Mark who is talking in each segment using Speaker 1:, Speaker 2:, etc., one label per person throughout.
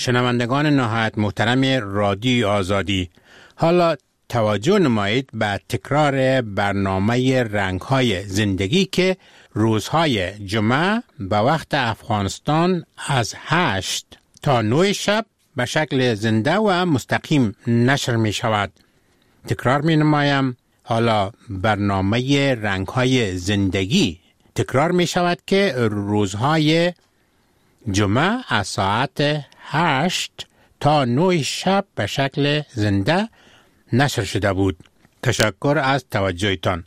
Speaker 1: شنوندگان نهایت محترم رادیو آزادی، حالا توجه نمایید به تکرار برنامه رنگ‌های زندگی که روزهای جمعه به وقت افغانستان از 8 تا 9 شب به شکل زنده و مستقیم نشر می شود. تکرار می نمایم، حالا برنامه رنگ‌های زندگی تکرار می شود که روزهای جمعه از ساعت 8 تا 9 شب به شکل زنده نشر شده بود. تشکر از توجهتان.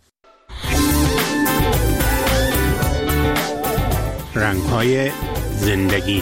Speaker 1: رنگ‌های زندگی.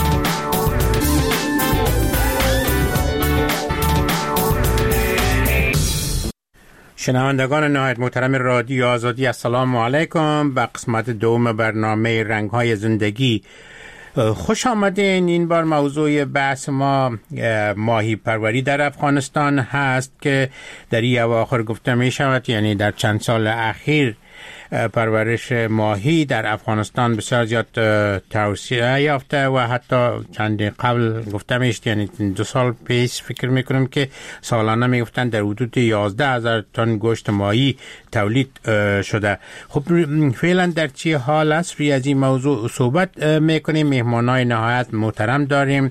Speaker 1: شنوندگان نهایت محترم رادیو آزادی، السلام علیکم. به قسمت دوم برنامه رنگ‌های زندگی خوش آمدین. این بار موضوع بحث ما ماهی پروری در افغانستان هست که در این اواخر گفته می شود، یعنی در چند سال اخیر پرورش ماهی در افغانستان بسیار زیاد توسعه یافته و حتی چند قبل گفته میشد، یعنی 2 سال پیش فکر میکنم که سالانه میگفتن در حدود 11,000 تن گوشت ماهی تولید شده. خب فعلا در چی حال است؟ روی از این موضوع صحبت میکنیم. مهمانای نهایت محترم داریم.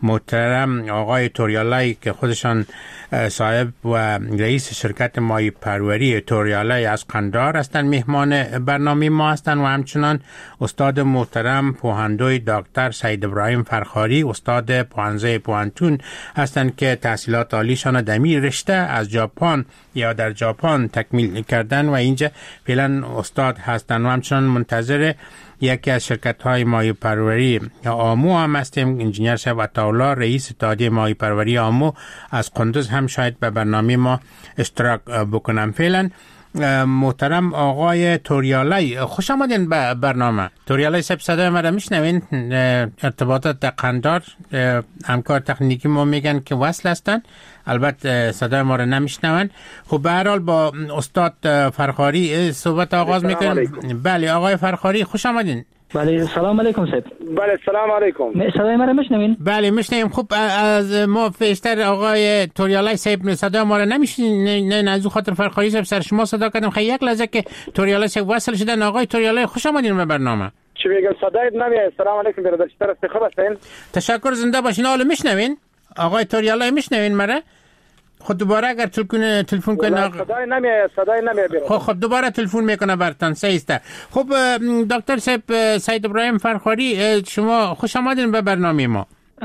Speaker 1: محترم آقای توریالای که خودشان صاحب و رئیس شرکت ماهی پروری توریالای از قندهار هستند، مهمان برنامه ما هستند، و همچنان استاد محترم پوهندوی دکتر سید ابراهیم فرخاری، استاد پوهنځی پوهنتون هستند که تحصیلات عالیشان در این رشته از ژاپن یا در ژاپن تکمیل کردن و اینجا فعلا استاد هستند، و همچنان منتظر یکی از شرکت‌های ماهی پروری آمو هم هستیم. انجینیر شب عطاالله، رئیس اتحادیه ماهی پروری آمو از قندوز، هم شاید به برنامه ما اشتراک بکنم. فعلا محترم آقای توریالای، خوش آمدین به برنامه. توریالای صاحب، صدای ما را میشنوین؟ ارتباطات در قندهار همکار تکنیکی ما میگن که وصل هستن، البته صدای ما را نمیشنون. خب به هر حال با استاد فرخاری صحبت آغاز میکنیم. بله آقای فرخاری، خوش آمدین.
Speaker 2: بله سلام علیکم صاحب.
Speaker 3: بله سلام علیکم.
Speaker 2: صدای ما را میشنوین؟
Speaker 1: بله میشنویم. خب از ما پیشتر آقای توریالای صاحب صدای ما را نمیشنوین، نه از خاطر فرخاری صاحب سر شما صدا کردم. خیلی یک لحظه که توریالای صاحب وصل شدن. آقای توریالای خوش آمدین به برنامه.
Speaker 3: چی میگم؟ صدای نمیاد. سلام علیکم برادر، چطور خوب هستین؟
Speaker 1: تشکر، زنده باشین. حالا میشنوین آقای توریالای؟ میشنوین مرا؟ خود دوباره اگر تلفن کنه
Speaker 3: صدای نمیاد.
Speaker 1: خب دوباره تلفن میکنه برتان. سیسته. خب دکتر صاحب سید ابراهیم فرخاری، شما خوش آمدین به برنامه ما.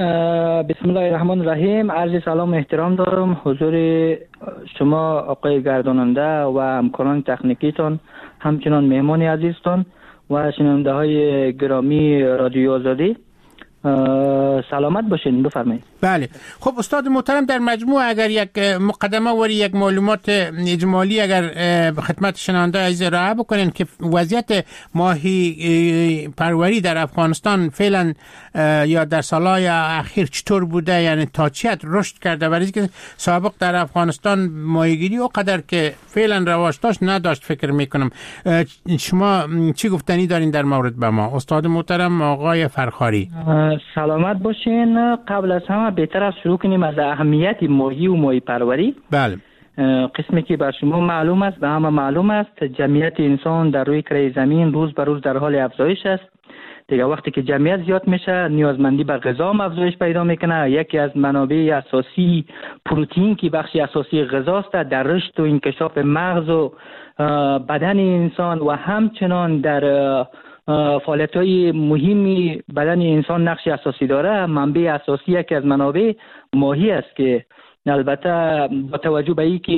Speaker 2: بسم الله الرحمن الرحیم. عرض سلام و احترام دارم حضور شما آقای گرداننده و همکاران تکنیکیتون، همچنان مهمان عزیزتون و شنونده های گرامی رادیو آزادی. سلامت باشین، بفرمایید.
Speaker 1: بله. خب استاد محترم، در مجموع اگر یک مقدمه و یک معلومات اجمالی اگر خدمت شنونده عزیز ارائه بکنین که وضعیت ماهی پروری در افغانستان فعلا یا در سالهای اخیر چطور بوده، یعنی تا چی حد رشد کرده؟ برای اینکه سابق در افغانستان ماهیگیری اونقدر که فعلا رواج داشت نداشت فکر میکنم. شما چی گفتنی دارین در مورد به ما استاد محترم آقای فرخاری؟
Speaker 2: سلامت باشین. قبل از همه بهتر است شروع کنیم از اهمیت ماهی و ماهی پروری.
Speaker 1: بله.
Speaker 2: قسمی که بر شما معلوم است، به همه معلوم است، جمعیت انسان در روی کره زمین روز به روز در حال افزایش است. دیگه وقتی که جمعیت زیاد میشه، نیازمندی به غذا هم افزایش پیدا میکنه. یکی از منابع اساسی پروتئین که بخشی اساسی غذا است، در رشد و انکشاف مغز و بدن انسان و همچنان در فعالیت‌های مهمی بدن انسان نقش اساسی داره. منبع اساسی یکی از منابع ماهی است که البته با توجه به اینکه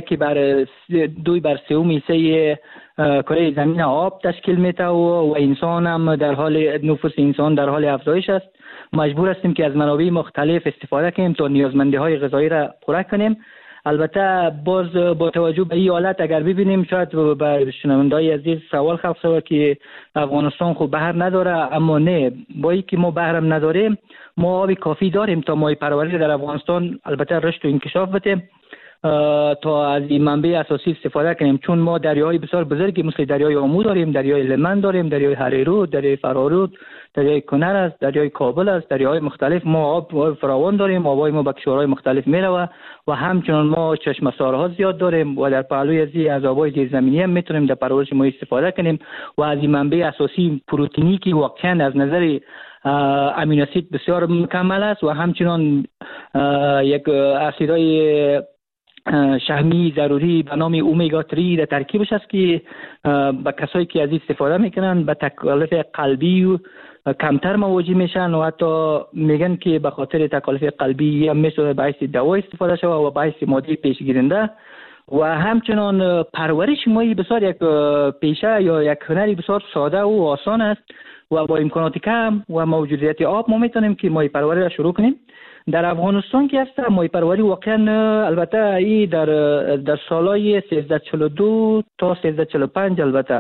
Speaker 2: 2/3 حصه کره زمین آب تشکیل میده و انسان هم در حال نفوس انسان در حال افزایش است، مجبور هستیم که از منابع مختلف استفاده کنیم تا نیازمندی‌های غذایی را پوره کنیم. البته باز با توجه به این حالت اگر ببینیم، شاید به شنونده‌های عزیز سوال خلق شود که افغانستان خب بحر نداره، اما نه، با اینکه ما بحرم نداریم، ما آب کافی داریم تا ماهی پروری در افغانستان البته رشد و انکشاف بده. تا از این منبع اساسی استفاده کنیم، چون ما دریاهای بسیار بزرگی مثل دریای آمو داریم، دریای لمن داریم، دریای هریرود، دریای فرارود، دریای کنر است، دریای کابل است، دریاهای مختلف. ما آب فراوان داریم، آبای ما به کشورهای مختلف میره و همچنان ما چشم سارها زیاد داریم و در پهلوی از آبای زیرزمینی هم میتونیم در پرورش ما استفاده کنیم و از این منبع اساسی پروتئینی که واقعا از نظر امینو اسید بسیار مکمل است و همچنان یک اسیدهای شحمی ضروری به نام اومگا 3 در ترکیبش است که به کسایی که از این استفاده میکنن به تکالیف قلبی و کمتر مواجه میشن و حتی میگن که به خاطر تکالیف قلبی هم میشه باعث دوا استفاده شود و باعث ماده پیشگیرنده و همچنان پرورش ماهی بسیار یک پیشه یا یک هنری بسیار ساده و آسان است و با امکانات کم و موجودیت آب ما میتونیم که ماهی پروری را شروع کنیم. در افغانستان که هست ماهی پروری واقعا البته ای در سالهای 1342 تا 1345 البته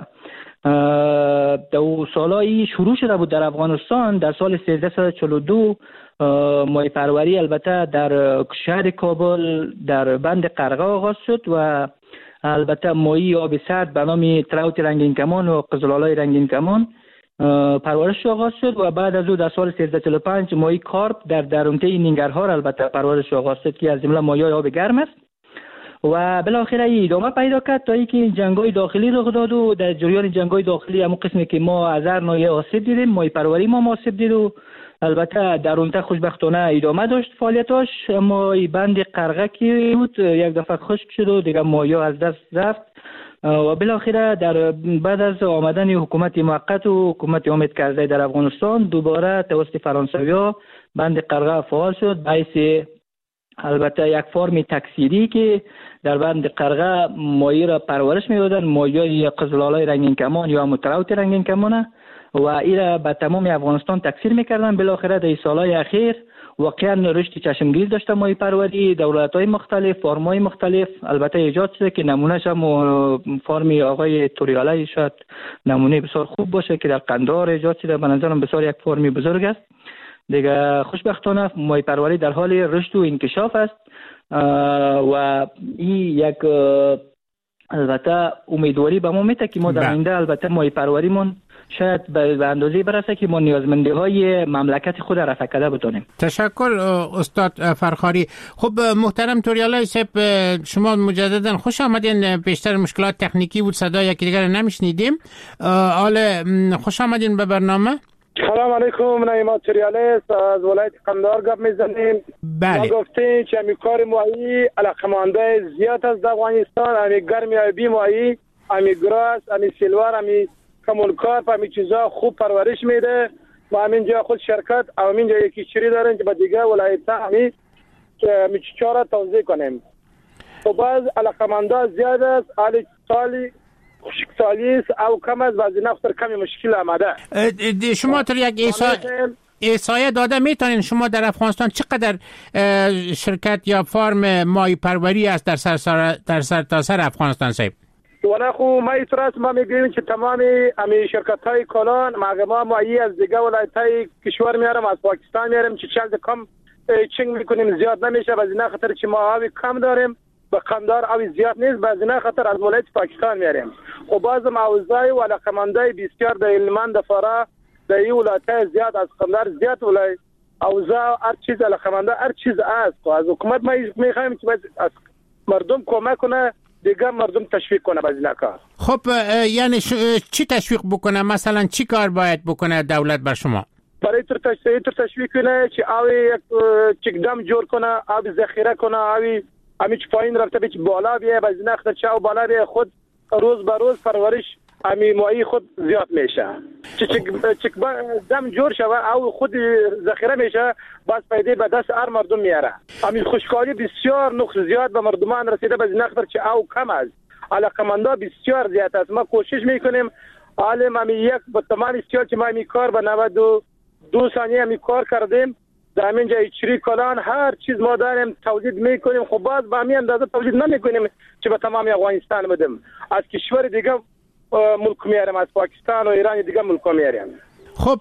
Speaker 2: دو سالایی شروع شده بود در افغانستان. در سال 1342 ماهی پروری البته در شهر کابل در بند قرغه آغاز شد و البته ماهی آب سرد به نام تراوت رنگین کمان و قزل‌آلای رنگین کمان پرورش آغاز شد و بعد از او در سال 1345 ماهی کارپ در درونته ننگرهار البته پرورش آغاز شد که از جمله ماهی‌های آب گرم است و بالاخره ادامه پیدا کرد تا اینکه جنگ‌های داخلی رخ داد و در جریان جنگ‌های داخلی همون قسمی که ما از هر ناحیه آسیب دیدیم ماهی پروری ما آسیب دید و البته درونته خوشبختانه ادامه داشت فعالیتاش، اما بند قرغه که بود یک دفعه خشک شد و دیگه ماهی‌ها از دست رفت و بالاخره در بعد از آمدن حکومت موقت و حکومت امید کرده در افغانستان دوباره توسط فرانسوی‌ها بند قرغه فعال شد، باعث البته یک فرم تکثیری که در بند قرغه ماهی را پرورش می‌دادن، ماهی‌های قزل‌آلای رنگین کمان یا متراوت رنگین کمان و این را به تمام افغانستان تکثیر می‌کردن. بالاخره در سال‌های اخیر واقعا رشد چشمگیر داشته ماهی پروری، دولت‌های مختلف، فارم‌های مختلف البته ایجاد شده که نمونه‌اش هم فارم آقای توریالی شاید نمونه بسیار خوب باشه که در قندهار ایجاد شده، به نظرم بسیار یک فرمی بزرگ است. دیگه خوشبختانه ماهی پروری در حال رشد و انکشاف است و این یک البته امیدواری به ما میده که ما در آینده البته ماهی پروریمون شاید به اندازه برسه که ما نیازمندی های مملکت خود را رفع بتونیم.
Speaker 1: تشکر استاد فرخاری. خب محترم توریالی صاحب، شما مجددا خوش آمدین. بیشتر مشکلات تکنیکی بود، صدای یکی دیگر نمیشنیدیم. حالا خوش آمدین به برنامه.
Speaker 3: سلام علیکم، نعیمات توریالی از ولایت قندهار گپ میزنیم.
Speaker 1: بله.
Speaker 3: ما گفتیم که همی کار ماهی علاقمنده زیاد از افغانستان، همی گرمی آبی ماهی، همی گراس، همی سیلوار، همی کمونکارپ، همین چیزا خوب پرورش میده و همینجا خود شرکت و همینجا یکی چری دارن که با دیگه ولایت همی چاره توضیح کنیم. و بعض علاقمندا زیاد است، حالی سالی خوشک سالی است او کم است، بعضی نفتر کمی مشکل آمده.
Speaker 1: شما تر یک احصایه داده میتونین شما در افغانستان چقدر شرکت یا فارم ماهی پروری است در سرتاسر افغانستان صاحب؟
Speaker 3: ولی خو ما اعتراض ما میگیم که تمام امی شرکت های کلان ما ماهی از دیگه ولایت های کشور میارم، از پاکستان میارم که چند کم چنگ میکنیم، زیاد نمیشه، بعضی نه خاطر که ما آبی کم داریم و قندار آبی زیاد نیست، بعضی نه خاطر از ولایت پاکستان میاریم. خب بازم اوضاع و علاقمندای بسیار در علمان دفاره در این ولایت زیاد از قندار زیاد ولایت اوضاع هر چیز علاقمنده هر چیز است. از حکومت ما میخوایم که از مردم کمک کنه، دیگه مردم تشویق کنه بعضی نکار.
Speaker 1: خب یعنی چی تشویق بکنه؟ مثلا چی کار باید بکنه دولت بر شما؟
Speaker 3: برای تشویق کنه که آوی چک دم جور کنه، آبی ذخیره کنه، آبی همیچ پایین رفته بیچ بالا بیه، بعضی نخاطر چاو بالا بیه، خود روز به روز پرورش امی ماهی خود زیاد میشه. چک دم جور شوه او خود ذخیره میشه، بس پیدا به دست هر مردم میاره. امی خوشکاری بسیار نقص زیاد به مردمان رسیده، بعضی نخاطر چه او کم است. علاقمندا بسیار زیاد است. ما کوشش میکنیم عالم امی یک با تمام استیال که ما امی کار به 92 ثانیه امی کار کردیم، در همین جای چری کلان هر چیز ما داریم تولید میکنیم. خب باز به همین اندازه تولید نمیکنیم که به تمام افغانستان بدیم، از کشور دیگه ملک میاریم، از پاکستان و ایران دیگه ملک میاریم.
Speaker 1: خب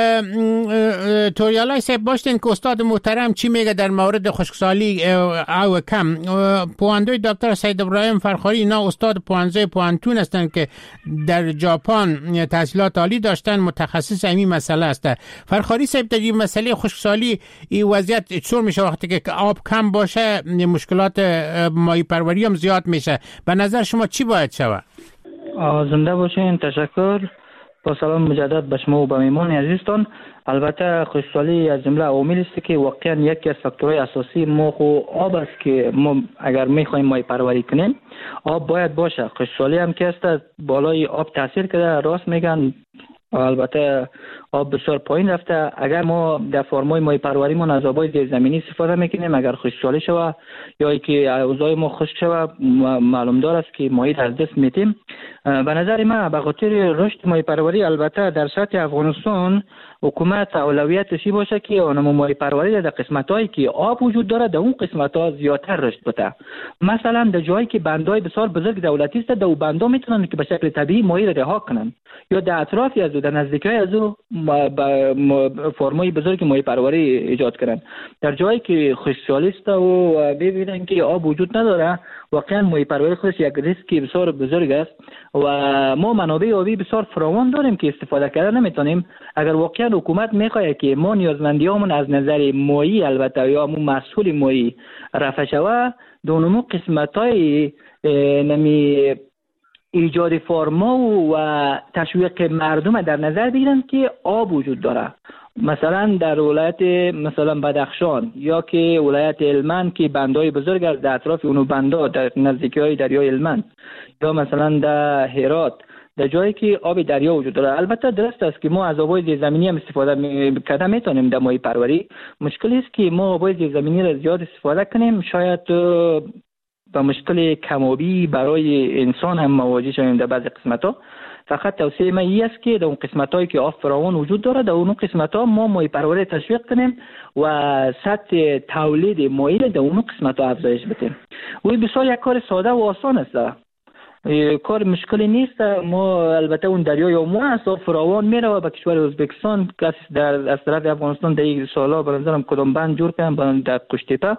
Speaker 1: توریالای صاحب باشتین که استاد محترم چی میگه در مورد خشکسالی او کم. پواندوی دکتر سید ابراهیم فرخاری اینا استاد پوانزه پوانتون هستن که در ژاپن تحصیلات عالی داشتن، متخصص این مسئله هستن. فرخاری صاحب در این مسئله خشکسالی این وضعیت چطور میشه وقتی که آب کم باشه مشکلات ماهی پروری هم زیاد میشه؟ به نظر شما چی باید شود؟
Speaker 2: زنده باشین. تشکر. با سلام مجدد به شما و به میهمان عزیزتان. البته خشکسالی از جمله عوامل است که واقعا یکی از فاکتورهای اساسی ما آب است که ما اگر میخوایم ماهی پروری کنیم آب باید باشه. خشکسالی هم که است بالای آب تاثیر کرده، راست میگن. البته آب بسیار پایین رفته. اگر ما در فرمای ماهی پروری ما از آبای زیرزمینی استفاده میکنیم، اگر خشکسالی شود یا که اوضاع ما خشک شود، معلوم دار است که ماهی از دست میتیم. به نظر من به خاطر رشد ماهی پروری البته در سطح افغانستان حکومت اولویتش باشه که اونم ماهی پروری در قسمتایی که آب وجود داره در اون قسمت‌ها زیادتر رشد بده. مثلا در جایی که بندای بسیار بزرگ دولتی است، در بندا میتونن که به شکل طبیعی ماهی را رها کنن یا در اطرافی از در نزدیکای از فرمای بزرگ ماهی پروری ایجاد کنن. در جایی که خشکسالی است و ببینن که آب وجود نداره، واقعا ماهی پروری خودش یک ریسک بسیار بزرگ است و ما منابع آبی بسیار فراوان داریم که استفاده کردن نمیتونیم. اگر واقعا حکومت میخواد که ما نیازمندیامون از نظر ماهی البته یا مو مسئول ماهی رفع شود، دونمو قسمتای نمی ایجاد فرما و تشویق مردم در نظر بگیرن که آب وجود داره. مثلا در ولایت مثلا بدخشان یا که ولایت هلمند که بندای بزرگ است، در اطراف اونو بندا در نزدیکی دریای هلمند، یا مثلا در هرات در جایی که آب دریا وجود داره. البته درست است که ما از آبای زیرزمینی هم استفاده کرده میتونیم در ماهی پروری. مشکلی است که ما آبای زیرزمینی را زیاد استفاده کنیم، شاید با مشکل کمابی برای انسان هم مواجه شویم در بعضی قسمت‌ها. فقط توصیه من این است که در اون قسمت‌هایی که آب فراوان وجود داره در اون قسمت‌ها ما ماهی پروری تشویق کنیم و سطح تولید ماهی در اون قسمت‌ها افزایش بدیم. و بسیار یک کار ساده و آسان است، کار مشکلی نیست. ما البته اون دریای اومو است فراوان میره و به کشور ازبکستان کسی در از طرف افغانستان در این سالا به نظرم کدام بند جور کردن در قشتیپه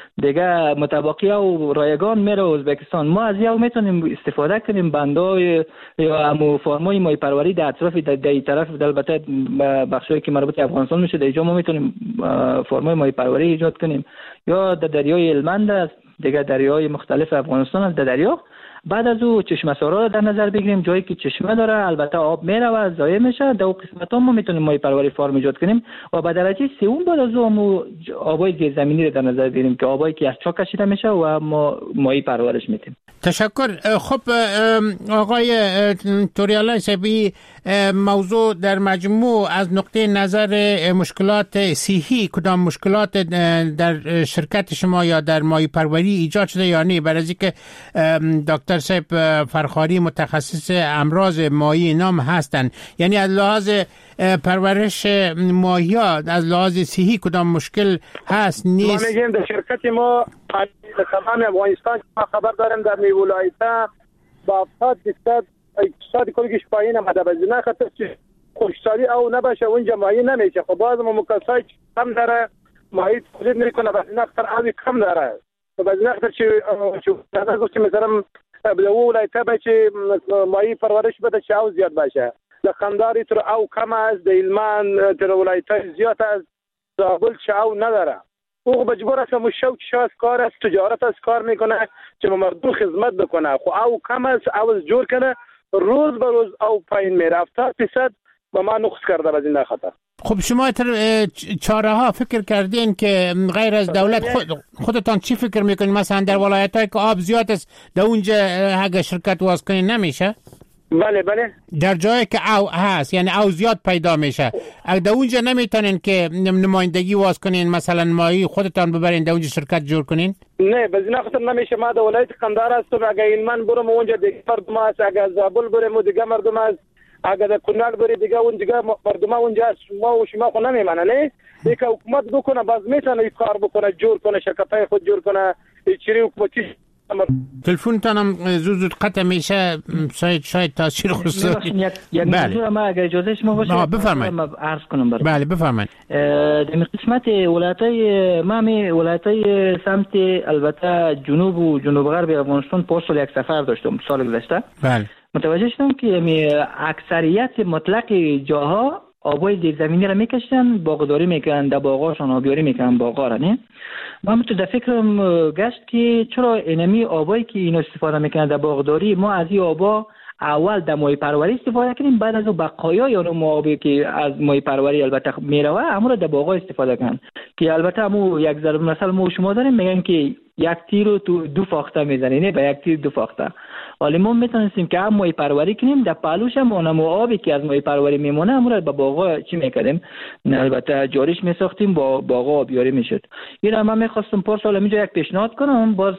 Speaker 2: دیگه متباقی و رایگان میره ازبکستان. ما از یو میتونیم استفاده کنیم بندای یا امو فرمای ماهی پروری در اطراف در این طرف البته بخشایی که مربوط به افغانستان میشه در اینجا ما میتونیم فرمای ماهی پروری ایجاد کنیم، یا در دریای هلمند است، دیگه دریای مختلف افغانستان است در دریا. بعد از او چشمه سارا در نظر بگیریم، جایی که چشمه داره البته آب میره و ضایع میشه، در اون قسمت‌ها ما میتونیم ماهی پروری فارم ایجاد کنیم و به درجه سوم بعد از اون آبای زیرزمینی رو در نظر بگیریم که آبایی که از چاه کشیده میشه و ما ماهی پرورش میدیم.
Speaker 1: تشکر. خب آقای توریالای صاحبی، موضوع در مجموع از نقطه نظر مشکلات صحی کدام مشکلات در شرکت شما یا در ماهی پروری ایجاد شده یا نه؟ برای اینکه دکتر صاحب فرخاری متخصص امراض ماهی نام هستن، یعنی از لحاظ پرورش ماهی ها از لحاظ صحی کدام مشکل هست نیست؟
Speaker 3: ما میگیم در شرکت ما تمام افغانستان ما خبر داریم در ولایت با 70% اقتصاد کلش پایین آمده، به نه خاطر که خشکسالی او نباشه اونجا ماهی نمیشه. خب باز ما مکاسای کم داره ماهی تولید میکنه، به نه خاطر آبی کم داره، به نه خاطر که گفت مثلا به ولایت باشه ماهی پرورش بده چه او زیاد باشه. لخنداری تر او کم است، در هلمند تر ولایت زیاد است، زابل چه او نداره. او مجبور است مشوق شاز کار است، تجارت است کار میکنه که مردم خدمت بکنه. خو او کم است، او جور کنه روز به روز او پایین میره. 70% با ما نقص کرده از این خاطر.
Speaker 1: خب شما چاره ها فکر کردین که غیر از دولت خودتان چی فکر میکنین؟ مثلا در ولایتایی که آب زیاد است در اونجا اگه شرکت واس کنین نمیشه؟
Speaker 3: بله بله.
Speaker 1: در جایی که او هست یعنی او زیاد پیدا میشه، اگه در اونجا نمیتونین که نمایندگی واس کنین مثلا ماهی خودتان ببرین در اونجا شرکت جور کنین؟
Speaker 3: نه به این خاطر نمیشه. ما در ولایت قندهار هستم، اگه هلمند برم اونجا دیگه مردم هست، اگه زابل برم دیگه مردم هست، اگه در کنال بری دیگه اون دیگه مردم اونجا هست. ما و شما خو نمیمانه نه دیگه حکومت بکنه باز میتونه کار بکنه، جور کنه، شرکتای خود جور کنه، چری حکومتی
Speaker 1: تلفنتانم زود قطع میشه، شاید تاثیر خصوصی.
Speaker 2: یک موضوع ما اگر اجازه شما باشه
Speaker 1: بفرمایید.
Speaker 2: عرض کنم
Speaker 1: بله بفرمایید.
Speaker 2: در قسمت ولایت‌های ما ولایت‌های سمت البته جنوب و جنوب غرب افغانستان پارسال یک سفر داشتم سال گذشته.
Speaker 1: بله.
Speaker 2: متوجه شدم که اکثریت مطلق جاها آبای زیرزمینی را میکشن، باغداری میکنن، در باغاشون آبیاری میکنن باغا را. نه من تو در فکرم گشت که چرا اینمی آبایی که اینو استفاده میکنن در باغداری ما از این آبا اول در ماهی پروری استفاده کنیم، بعد از اون بقایا یا اون آبی که از ماهی پروری البته میروه همون در باغا استفاده کنن. که البته همون یک ضرب مثل ما شما داریم میگن که یک تیر رو تو دو فاخته میزنی، نه به یک تیر دو فاخته. ولی ما میتونستیم که هم ماهی پروری کنیم، در پهلوش هم اونم آبی که از ماهی پروری میمونه همون رو به باغا چی میکردیم، البته جاریش میساختیم، با باغا آبیاری میشد. این هم من میخواستم پارسال اینجا یک پیشنهاد کنم، باز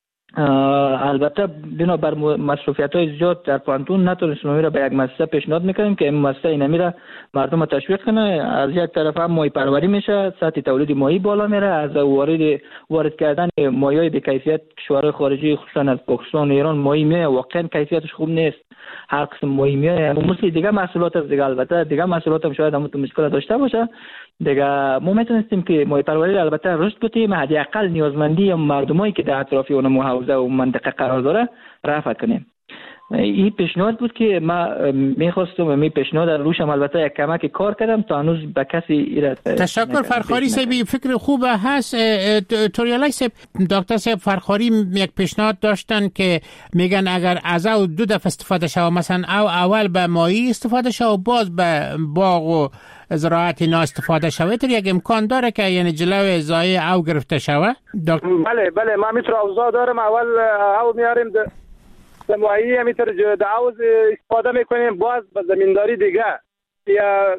Speaker 2: البته بنابر مصروفیت‌های زیاد در پانتون نتونستیم را به یک مؤسسه پیشنهاد میکنیم که این مؤسسه اینمی را مردم تشویق کنه. از یک طرف هم ماهی پروری میشه، سطح تولید ماهی بالا میره، از وارد کردن ماهی‌های به کیفیت کشورهای خارجی خصوصا از پاکستان و ایران ماهی میه واقعا کیفیتش خوب نیست. هر قسم ماهی میه مثل دیگه محصولات از دیگه، البته دیگه محصولات هم شاید هم تو مشکل داشته باشه دیگه. ما میتونستیم که ماهی پروری البته رشد بدیم، حداقل نیازمندی مردمایی که در اطراف اون محافظه و منطقه قرار داره رفع کنیم. این پیشنهاد بود که ما میخواستم، می پیشنهاد روشم البته یک کمک کار کردم تا هنوز به کسی ایراد.
Speaker 1: تشکر فرخاری صاحب، فکر خوب هست. توریالای صاحب، دکتر صاحب فرخاری یک پیشنهاد داشتن که میگن اگر از او دو دفعه استفاده شود، مثلا او اول به ماهی استفاده شود و باز به باغ و زراعت اینا استفاده شود، یک امکان داره که یعنی جلوی ضایع او گرفته شود؟
Speaker 3: بله ما میتونم اوضاع دارم، اول او میاریم در ماهی همینطور دعوز استفاده میکنیم، باز به زمینداری دیگه یا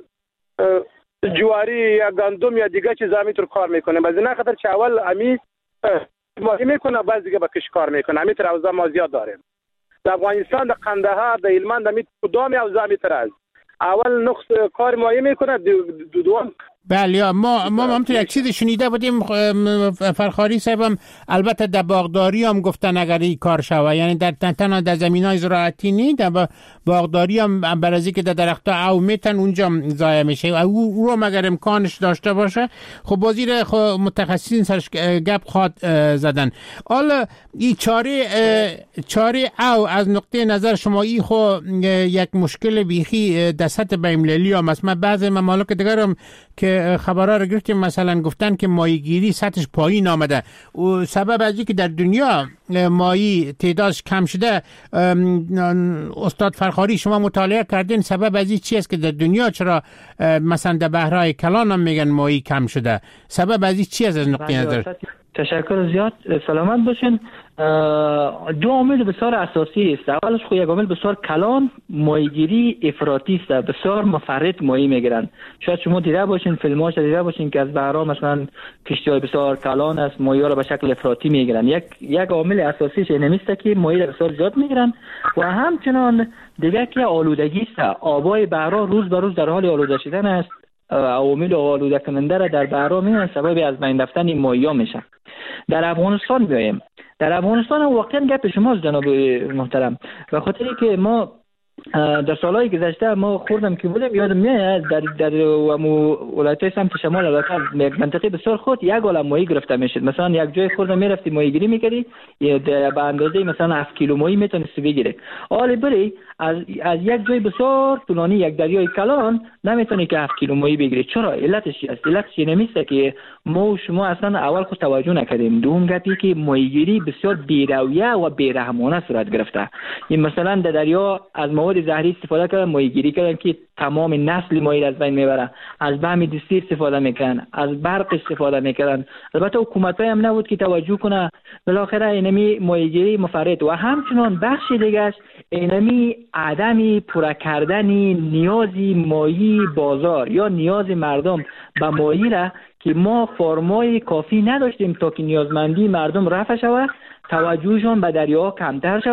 Speaker 3: جواری یا گندم یا دیگه چیز همینطور کار میکنیم. از این خاطر که اول امی ماهی میکنه باز دیگه به کش کار میکنه. همینطور اوضاع ما زیاد داریم در افغانستان، در قندهار، در هلمند، همین کدام اوضاع همینطور است. اول نقص کار ماهی میکنه، دوم
Speaker 1: بله. ما همونطور یک چیز شنیده بودیم فرخاری صاحبم، البته در باغداری هم گفتن اگر این کار شوه، یعنی در تنها در زمینای زراعتی نی، در باغداری هم برازی که در درختها او میتن اونجا ضایع میشه، او رو اگر امکانش داشته باشه خب بازیر متخصصین سرش گپ خواد زدن. حالا این چاره او از نقطه نظر شما ای خو یک مشکل بیخی در سطح بین‌المللی هم است. من بعضی ممالک دیگر هم که خبرها رو گرفتیم مثلا گفتن که ماهیگیری سطحش پایین آمده و سبب از که در دنیا ماهی تعدادش کم شده. استاد فرخاری شما مطالعه کردین سبب از این چی است که در دنیا چرا مثلا در بحرهای کلان هم میگن ماهی کم شده؟ سبب از این چی است از نقطه نظر؟
Speaker 2: تشکر زیاد، سلامت باشین. دو عامل بسیار اساسی است. اولش خو یک عامل بسیار کلان، ماهیگیری افراطی است، بسیار مفرط ماهی میگیرن. شاید شما دیده باشین، فیلماش دیده باشین که از بحرها مثلا کشتی‌های بسیار کلان است، ماهی‌ها را به شکل افراطی میگیرن. یک عامل اساسیش اینه که ماهی را بسیار زیاد میگیرن و همچنان دیگه که آلودگی است. آبای بحرها روز به روز در حال آلوده شدن است. عوامل آلوده کننده را در بحرها میان سبب از بین رفتن این ماهی‌ها میشه. در افغانستان بیایم، در افغانستان واقعا گپ شماست جناب محترم، به خاطری که ما در سالهای گذشته ما خوردم که بودم یادم میاد در ولایت‌های سمت شمال البته یک منطقه بسیار خود یک عالم ماهی گرفته میشد. مثلا یک جای خوردم میرفتی ماهیگیری میکردی به اندازه مثلا 7 کیلو ماهی میتونستی بگیری. حالا بری از یک جای بسیار طولانی یک دریای کلان نمیتونی که 7 کیلو ماهی بگیری. چرا؟ علتش چی است؟ علتش اینه میسته که ما و شما اصلا اول خود توجه نکردیم. دوم گپی که ماهیگیری بسیار بی‌رویه و بی‌رحمانه صورت گرفته. این مثلا در دریا از مواد زهری استفاده کردن، ماهیگیری کردن که تمام نسل ماهی از بین میبره. از بهم دستی استفاده میکنن، از برق استفاده میکنن. البته حکومت‌ها هم نبود که توجه کنه. بالاخره اینمی ماهیگیری مفرط و همچنان بخش دیگه اینمی عدم پورا کردن نیازی ماهی بازار یا نیاز مردم به ماهی را که ما فرمای کافی نداشتیم تا که نیازمندی مردم رفع شود، توجهشون به دریاها کمتر شود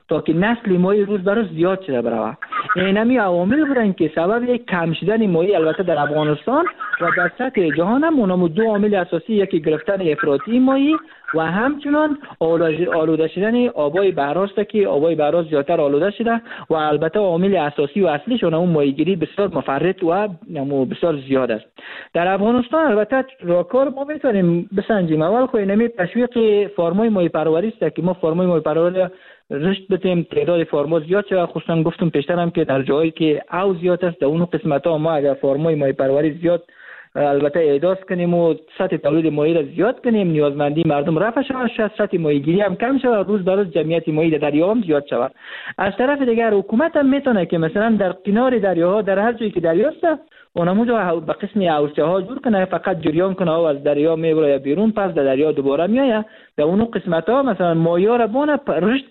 Speaker 2: تا که نسل ماهی روز به روز زیاد شده بروه. اینمی عوامل بودن که سبب یک کم شدن ماهی البته در افغانستان و در سطح جهان هم اونم دو عامل اساسی، یکی گرفتن افراطی ماهی و همچنان آلوده شدن آبای بحراست که آبای بحراست زیادتر آلوده شده و البته عامل اساسی و اصلیش اون ماهیگیری بسیار مفرط و بسیار زیاد است. در افغانستان البته راهکار ما میتونیم بسنجیم. اول خو اینمی تشویق فارمای ماهی پروری است که ما فارمای ماهی پروری رشد بدیم، تعداد فارما زیاد شده. خصوصا گفتم پیشترم که در جایی که او زیاد است در اون قسمت ها ما اگر فارمای ماهی پروری زیاد البته اعداد کنیم و سطح تولید ماهی را زیاد کنیم، نیازمندی مردم رفع شود، سطح ماهیگیری هم کم شود، روز به روز جمعیت ماهی در دریا هم زیاد شود. از طرف دیگر حکومت هم میتونه که مثلا در کنار دریاها در هر جایی که دریا است اونموجا به قسم اوسته ها جور کنه، فقط جریان کنه و از دریا میبره بیرون، پس در دریا دوباره میایه. در اون قسمت ها مثلا ماهی ها را بونه رشد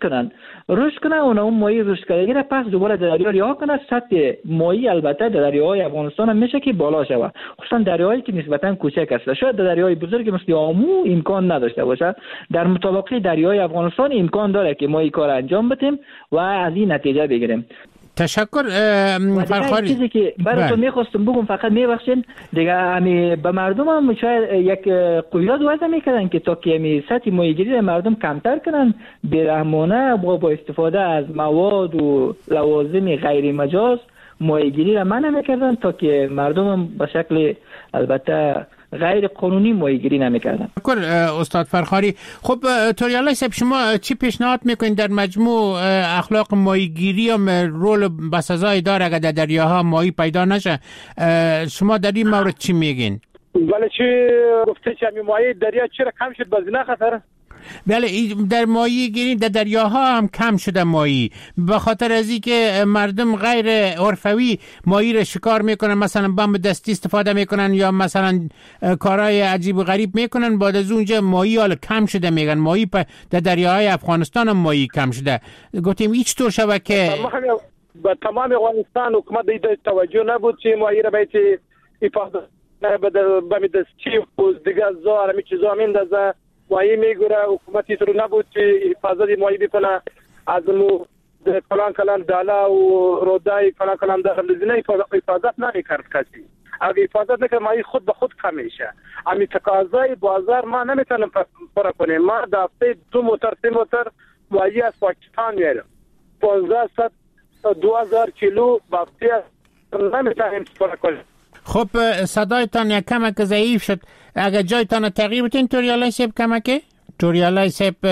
Speaker 2: کنن اون ماهی رشد کردگی را پس دوباره در دریا رها کنه. سطح ماهی البته در دریاهای افغانستان هم میشه که بالا شود، خصوصا دریاهایی که نسبتا کوچک است. شاید در دریای بزرگ مثل آمو امکان نداشته باشه، در مطابق دریای افغانستان امکان داره که ما این کار انجام بدیم و از این نتیجه بگیریم.
Speaker 1: تشکر فرخاری.
Speaker 2: چیزی که براتون میخواستم بگم فقط میبخشین دیگه، همی به مردم هم شاید یک قیاد وضع میکردن که تا که همی سطح ماهیگیری مردم کمتر کنن، بیرحمانه با استفاده از مواد و لوازم غیر مجاز ماهیگیری را منع میکردن تا که مردم هم به شکل البته غیر قانونی ماهیگیری نمیکردن.
Speaker 1: استاد فرخاری، خب توریالای صاحب شما چی پیشنهاد میکنید در مجموع اخلاق ماهیگیری هم رول بسزای داره اگر در دریاها ماهی پیدا نشه؟ شما در این مورد چی میگین؟
Speaker 3: ولی چی گفته که ماهی دریا چرا کم شد باز نه خطر؟
Speaker 1: بله در ماهی گیری در دریاها هم کم شده ماهی، به خاطر از اینکه مردم غیر عرفوی ماهی را شکار میکنن، مثلا بم دستی استفاده میکنن یا مثلا کارهای عجیب و غریب میکنن. بعد از اونجا ماهی حالا کم شده میگن، ماهی در دریاهای افغانستان هم ماهی کم شده. گفتیم هیچ طور شده که
Speaker 3: با تمام افغانستان حکومت دید توجه نبود که ماهی را باید حفاظت بم دستی و دیگه زار همی چیزا میندازه. ماهی میگوره حکومتی تو نبود که حفاظت ماهی بکنه، از مو کلان دالا و رودای کلان در لزینه حفاظت نمیکرد کسی. اگه حفاظت نکرد ماهی خود به خود کم میشه. امی تقاضای بازار ما نمیتونیم پورا کنیم. ما در هفته 2 موتر 3 موتر ماهی از پاکستان میارم، 1500 2000 کیلو با هفته نمیتونیم پورا کنیم.
Speaker 1: خب صدایتان یک کمک ضعیف شد، اگر جایتان تغییر بتین توریالای صاحب کمکه؟ توریالای صاحب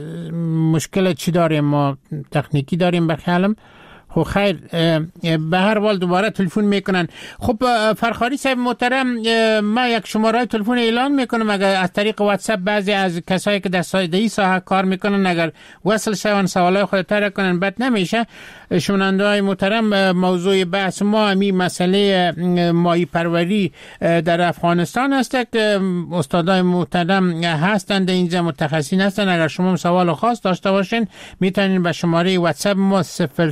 Speaker 1: مشکل چی داریم؟ ما تکنیکی داریم بخیالم. خب خیر، به هر حال دوباره تلفن میکنن. خب فرخاری صاحب محترم، ما یک شماره تلفن اعلان میکنم، اگر از طریق واتساپ بعضی از کسایی که در این ساحه کار میکنن اگر وصل شون سوالای خود طرح کنن بد نمیشه. شنونده های محترم، موضوع بحث ما همین مسئله ماهی پروری در افغانستان است که استادای محترم هستند اینجا، متخصصین هستند. اگر شما سوال خاص داشته باشین میتونین به شماره واتساپ ما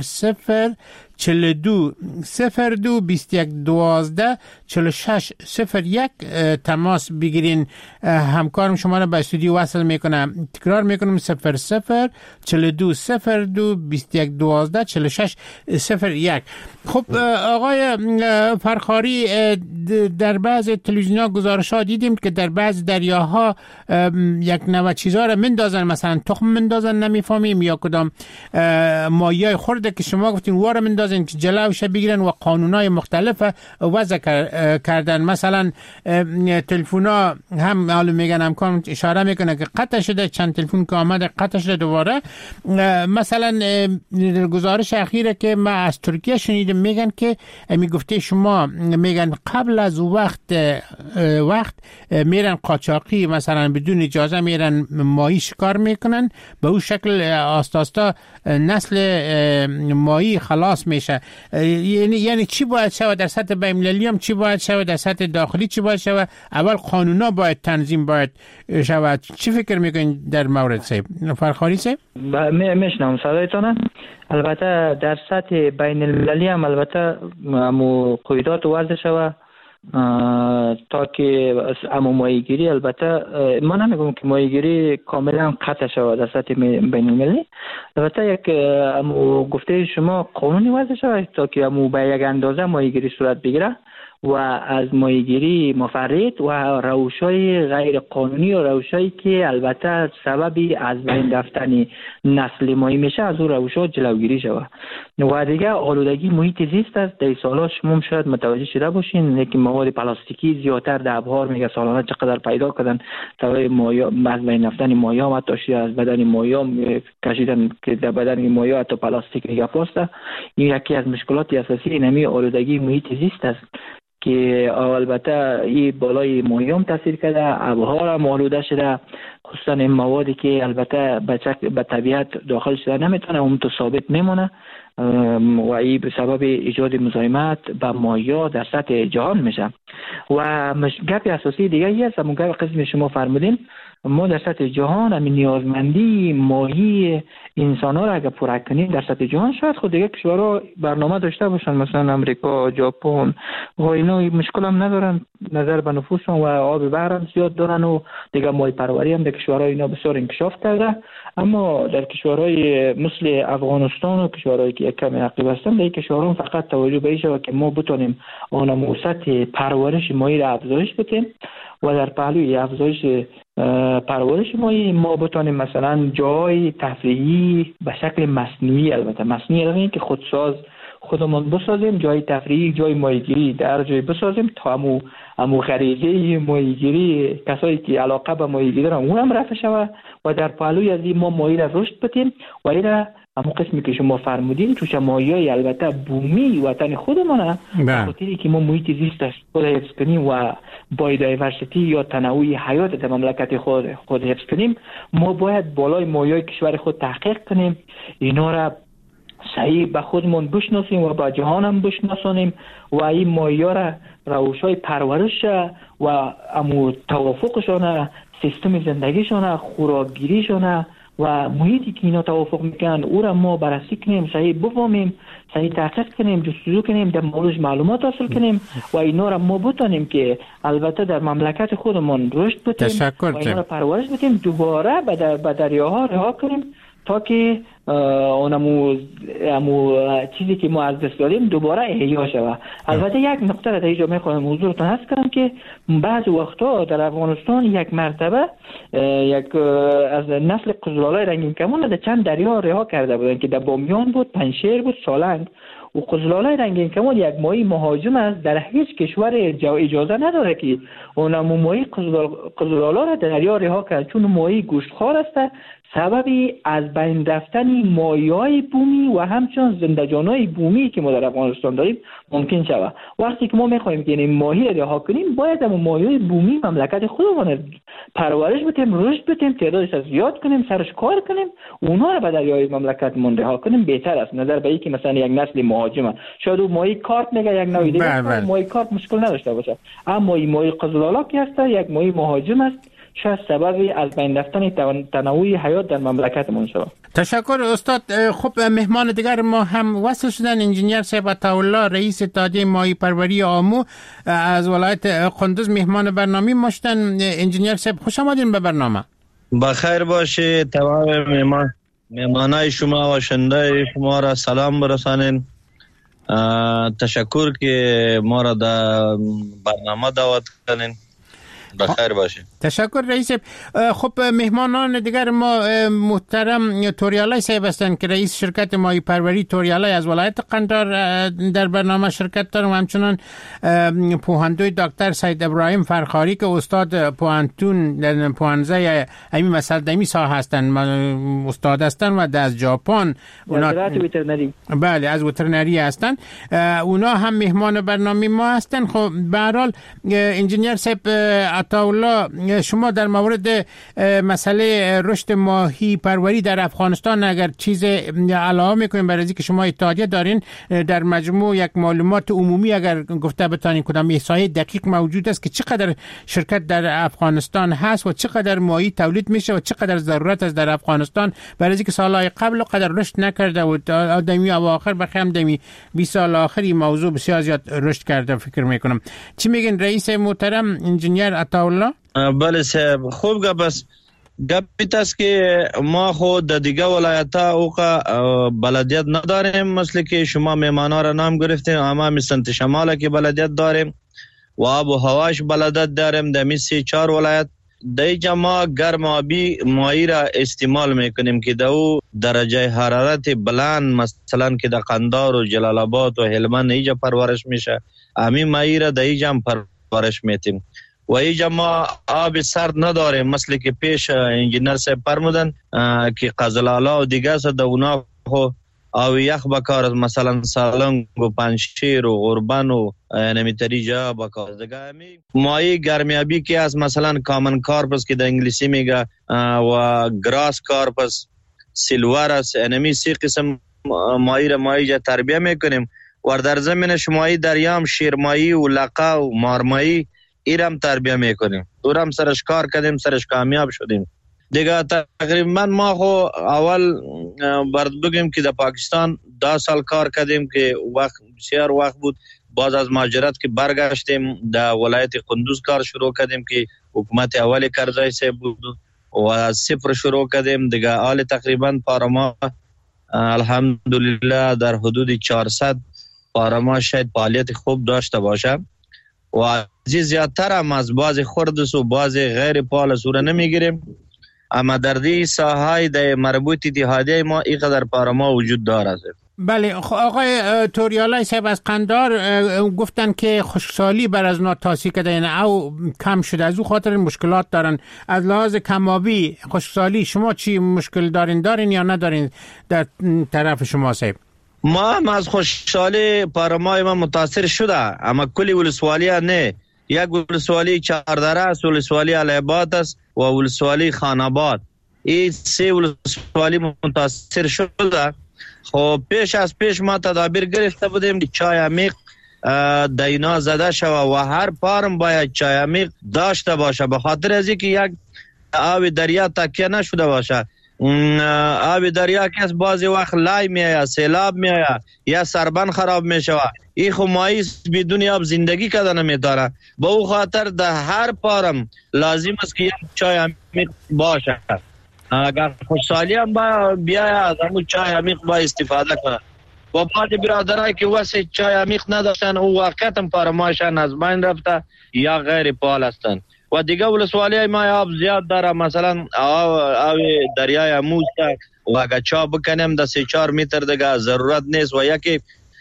Speaker 1: 42 02 21 12 46 01 تماس بگیرین. همکارم شما را به استودیو وصل میکنم. تکرار میکنم 42 02 21 12 46 01. خب آقای فرخاری، در بعض تلویزیون‌ها گزارش‌ها دیدیم که در بعض دریاها یک نوع چیزا را مندازن، مثلا تخم مندازن، نمیفهمیم یا کدام ماهیای خورده که شما گفتین واره مندازن که جلوش بگیرن و قانونای مختلف وضع کردن. مثلا تلفن‌ها هم معلوم میگن، همکارم اشاره میکنه که قطع شده، چند تلفن که آمده قطع شده دوباره. مثلا گزارش اخیره که ما از ترکیه شنیدم میگن که میگفته شما میگن قبل از وقت میرن قاچاقی، مثلا بدون اجازه میرن ماهی شکار میکنن، به اون شکل آستا نسل ماهی خلاص میشه. یعنی چی باید شود در سطح بین‌المللی هم، چی باید شود در سطح داخلی، چی باید شود؟ اول قانونا باید تنظیم باید شود. چی فکر میکنین در مورد صاحب فرخاری صاحب؟
Speaker 2: میشنم صدایتان. البته در سطح بین المللی هم البته قیودات وضع شود تا که اما ماهیگیری، البته ما نمیگم که ماهیگیری کاملا قطع شود در سطح بین‌المللی، البته یک گفته شما قانونی وضع شود تا که به یک اندازه ماهیگیری صورت بگیره و از ماهیگیری مفرط و روش‌های غیر قانونی و روش‌هایی که البته سببی از بین رفتن نسل ماهی میشه از اون روش‌ها جلوگیری شود. و دیگه آلودگی محیط زیست است. در سال‌ها شما شاید متوجه شده باشین که مواد پلاستیکی زیادتر در آب‌ها میگه سالانه چقدر پیدا کردن توی ماهی، از بین رفتن ماهی‌ها حتی از بدن ماهی‌ها کشیدن که در بدن ماهی‌ها حتی پلاستیک دیگه پاسته. این یکی از مشکلات اساسی نمی آلودگی محیط زیست است که البته این بالای ماهیام تاثیر کرده، آبها را آلوده شده، خصوصا این موادی که البته به طبیعت داخل شده نمیتونه اون تو ثابت میمونه و این به سبب ایجاد مزاحمت به ماهی‌ها در سطح جهان میشه. و گپ اساسی دیگه ای است، همون گپ قسم شما فرمودین، ما در سطح جهان همین نیازمندی ماهی انسان‌ها را اگر پورا کنیم در سطح جهان، شاید خود دیگه کشورها برنامه داشته باشن، مثلا امریکا، ژاپن و اینا مشکل هم ندارن، نظر به نفوسشون و آب بحر هم زیاد دارن و دیگه ماهی پروری هم در کشورهای اینا بسیار انکشاف کرده. اما در کشورهای مثل افغانستان و کشورهایی که یک کمی عقب هستن، در کشورها فقط توجه به این شود که ما بتونیم آن سطح پرورش ماهی را افزایش بدیم و در پهلوی افزایش پرورش ما بتونیم مثلا جای تفریحی به شکل مصنوعی، البته مصنوعی یعنی که خودساز خودمون بسازیم، جای تفریحی، جای ماهیگیری در جای بسازیم تا امو غریزه ماهیگیری کسایی که علاقه به ماهیگیری دارن اون هم رفع شود و در پهلوی از این ما ماهی را رشد بدیم و این را همون قسمی که شما فرمودین توش ماهی‌های البته بومی وطن خودمونه، خاطری که ما محیط زیست خود حفظ کنیم و بایودایورسیتی یا تنوع حیات در مملکت خود حفظ کنیم، ما باید بالای ماهی‌های کشور خود تحقیق کنیم، اینا را صحیح به خودمون بشناسیم و به جهان هم بشناسانیم و این ماهی‌ها را روش‌های پرورش و امو توافقشان، سیستم زندگیشان، خوراکگیریشان و محیطی که اینا توافق میکنن او را ما بررسی کنیم، صحیح بفهمیم، صحیح تحقیق کنیم، جستجو کنیم، در موردش معلومات حاصل کنیم و اینا را ما بتونیم که البته در مملکت خودمون رشد بدیم و اینا را پرورش بدیم، دوباره به دریاها رها کنیم تا که اونمو چیزی که ما از دست دادیم دوباره احیا شود. البته یک نقطه را در اینجا میخوام حضورتون عرض کنم که بعض وقتا در افغانستان یک مرتبه یک از نسل قزل‌آلای رنگین کمان در چند دریا رها کرده بودن که در بامیان بود، پنشیر بود، سالنگ. و قزل‌آلای رنگین کمان یک ماهی مهاجم است، در هیچ کشور اجازه نداره که اونمو ماهی قزل‌آلا را در دریا رها کرد، چون ماهی گوشتخوار است، سببی از بین رفتن ماهی‌های بومی و همچنین زنده‌جان‌های بومی که ما در افغانستان داریم ممکن شود. وقتی که ما می‌خوایم که این ماهی را رها کنیم، باید هم ماهی‌های بومی مملکت خودمون پرورش بدیم، رشد بدیم، تعدادش را زیاد کنیم، سرش کار کنیم، اونها را به دریای مملکتمون رها کنیم، بهتر است نظر به اینکه مثلا یک نسل مهاجم شاید او ماهی کارپ میگه یک نوعی دیگه ماهی کارپ مشکل نداشته باشه، اما این ماهی قزل‌آلا که هست یک ماهی مهاجم است، شاید سببی از بین رفتن تنوع حیات در مملکتمون شود.
Speaker 1: تشکر استاد. خب مهمان دیگر ما هم وصل شدن، انجینیر صاحب عطاالله رئیس اتحادیه ماهی پروری آمو از ولایت قندوز مهمان برنامه ما شدن. انجینیر صاحب خوش آمدین به برنامه.
Speaker 4: بخیر باشید. تمام مهمانای شما و شنونده شما را سلام برسانین. تشکر که ما را در برنامه دعوت کردین. بخیر باشه.
Speaker 1: تشکر رئیس. خب مهمانان دیگر ما محترم توریالای صاحب هستند که رئیس شرکت ماهی پروری توریالای از ولایت قندهار در برنامه شرکت دارم، همچنان پوهندوی دکتر سید ابراهیم فرخاری که استاد پوهنتون در پوهنزه امی مسلدمی ساحه هستند، استاد هستند و از ژاپن بله از وترنری هستند، اونا هم مهمان برنامه ما هستند. خب به هر حال انجینیر صاحب عطاالله، شما در مورد مسئله رشد ماهی پروری در افغانستان اگر چیز علاوه میکنیم برای اینکه شما اتحادیه دارین، در مجموع یک معلومات عمومی اگر گفته بتانین کدام احصایه دقیق موجود است که چقدر شرکت در افغانستان هست و چقدر ماهی تولید میشه و چقدر ضرورت است در افغانستان، برای اینکه سالهای قبل قدر رشد نکرده و آدمی اواخر بخیم دمی 20 سال آخری موضوع بسیار زیاد رشد کرده فکر میکنم. چی میگن رئیس محترم انجینیر عطاالله؟
Speaker 4: بله صاحب، خوب گپ است. گپ است که ما خود در دیگه ولایت‌ها اوقا بلدیت نداریم، مثل که شما میمانا را نام گرفتین، اما سمت شمال که بلدیت داریم و آب و هواش بلدیت داریم. در 3-4 ولایت دیجا ما گرم آبی ماهی را استعمال میکنیم که دو درجه حرارت بلند مثلا که در قندار و جلال آباد و هلمند ایجا پرورش میشه، همین ماهی را دیجا هم پرورش میتیم و ایجا ما آب سرد نداریم، مثل که پیش انجینر صاحب فرمودن که قزلالا و دیگه است در اونا خو آب یخ بکار، مثلا سالنگ و پنشیر و غربن و نمیتری جا بکار دیگه. ماهی گرمیابی که از مثلا کامن کارپس که در انگلیسی میگه و گراس کارپس، سیلور است، انمی 3 قسم ماهی را ماهی جا تربیه میکنیم و در زمینش ماهی دریام، شیرماهی و لقا و مارماهی ایرم تربیه میکنیم. اورم سرش کار کردیم، سرش کامیاب شدیم دیگه. تقریبا ما خو اول برد بگیم که در پاکستان 10 سال کار کردیم که وقت بسیار وقت بود. باز از مهاجرت که برگشتیم در ولایت قندوز کار شروع کردیم که حکومت اولی کرزای صاحب بود و از صفر شروع کردیم دیگه. حال تقریبا پارما الحمدلله در حدود 400 پارما شاید فعالیت خوب داشته باشه و زیادتر هم از بعض خردس و بعض غیر فعال سوره نمیگیریم، اما در دی ساحای در مربوط اتحادیه ما اینقدر پارما وجود داره.
Speaker 1: بله آقای توریالای صاحب از قندار گفتن که خشکسالی بر از نا تاثیر کرده، یعنی او کم شده، از او خاطر مشکلات دارن. از لحاظ کمابی خشکسالی شما چی مشکل دارین یا ندارین در طرف شما صاحب؟
Speaker 4: ما هم از خشکسالی پارمای ما متاثر شده، اما کلی ولسوالی نه. یک ولسوالی چهاردره است، ولسوالی علیباد است و ولسوالی خاناباد. این 3 ولسوالی متاثر شده. خب پیش ما تدابیر گرفته بودیم که چای عمیق دینا زده شود و هر پارم باید چای عمیق داشته باشه، به خاطر از اینکه یک آب دریا تکیه نشده باشه. آب دریا که از بعضی وقت لای میآید، سیلاب میآید یا سربن خراب میشود. این خو ماهی بدون آب زندگی کردن نمیتونه، به او خاطر در هر پارم لازم است که یک چای عمیق باشه. اگر خوشحالی هم بیاید از همون چای عمیق با استفاده کنه. و بعض برادرایی که واسه چای عمیق نداشتن او واقعیت هم پارمایشان از بین رفته یا غیر فعال هستند. و دیگه ولسوالی ما آب زیاد داره، مثلا آب دریای اموز و اگر چا بکنیم در 3-4 متر دیگه ضرورت نیست. و یکی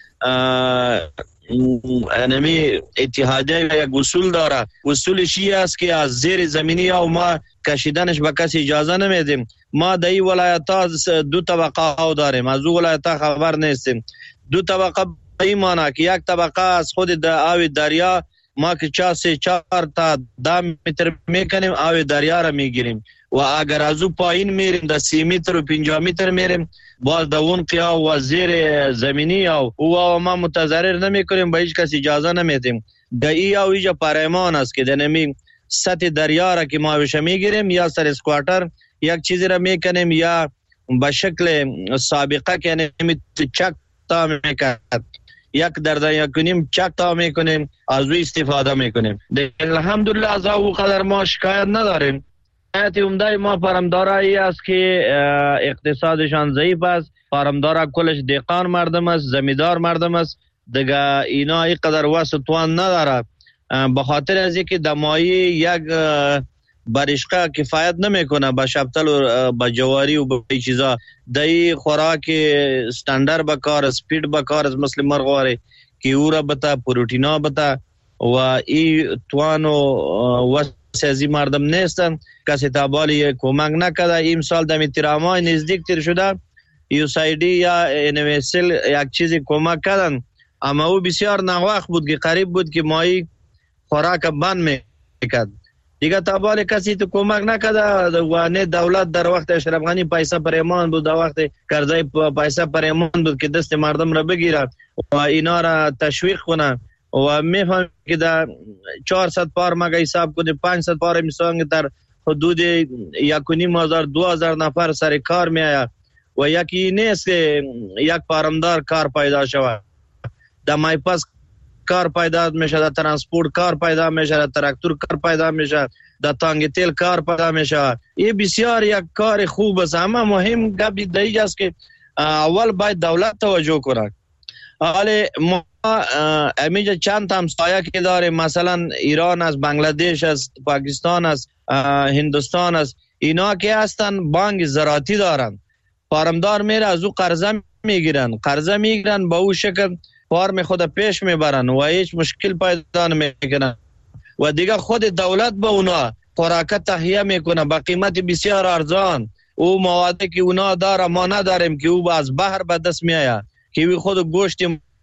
Speaker 4: انمی اتحادیه یک اصول داره، اصولش این است که از زیر زمینی یا ما کشیدنش به کسی اجازه نمیدیم. ما در این ولایت ها 2 طبقه ها داریم، از او ولایت ها خبر نیستیم. 2 طبقه به این معنی که یک طبقه از خود آب دریا ما که 4 تا 10 متر میکنیم آب دریا را میگیریم و اگر از او پایین میریم در 30 متر و 50 متر میریم باز در اون قیا و زیر زمینی او ما متضرر نمی کنیم، به هیچ کس اجازه نمیدیم. در ایجا پریمان است که دنمی سطح دریا را که ما بشه میگیریم یا سر اسکواتر یک چیزی را میکنیم یا به شکل سابقه که نمی چک تا میکرد یک دریا کنیم چک تا میکنیم، از او استفاده میکنیم. الحمدلله از او قدر ما شکایت نداریم. شکایت عمده ما پرمدارایی است که اقتصادشان ضعیف است. پرمدارا کلش دهقان مردم است، زمیندار مردم است دیگه. اینا اینقدر واسه توان نداره، به خاطر از اینکه دمایی یک برشقه کفایت نمیکنه به شبتل و به جواری و به چیزا. دایی خوراک استاندر بکار، سپید بکار، مثل مرغواری که او را بتا پروتینا بتا و ای توانو واسه مردم نیستن. کسی تابالی کمک نکده. این سال دمی تیرامای نزدیک تیر شده، یوسایدی یا انویسل یک چیزی کمک کردن، اما او بسیار ناوقت بود که قریب بود که مایی خوراک بند میکرد دیگه تا بالا کسی تو کمک نکرده و نه دولت در وقت اشرف غنی پیسه پریمان بود، در وقت کرزی پیسه پریمان بود که دست مردم را بگیره و اینا را تشویق کنه و میفهم که در 400 پار مگه حساب کنه 500 پار میسان در حدود 1,500-2,000 نفر سر کار میآید و یکی نیست که یک پارمدار کار پیدا شود، در مایپاس کار پیدا میشه، در ترانسپورت کار پیدا میشه، در تراکتور کار پیدا میشه، در تانگ تیل کار پیدا میشه. این بسیار یک کار خوب است. اما مهم گپ دیگه است که اول باید دولت توجه کنه. حالا ما امیجا چند همسایه که داریم، مثلا ایران است، بنگلادش است، پاکستان است، هندوستان است، اینا که هستن بانک زراعتی دارن، فارمدار میره از او قرضه میگیرن با او شکل فارم خود پیش میبرن و هیچ مشکل پیدا نمیکنن و دیگه خود دولت به اونا خوراک تهیه میکنه با قیمت بسیار ارزان. او موادی که اونا داره ما نداریم که او از بحر به دست میآید، که او خود گوشت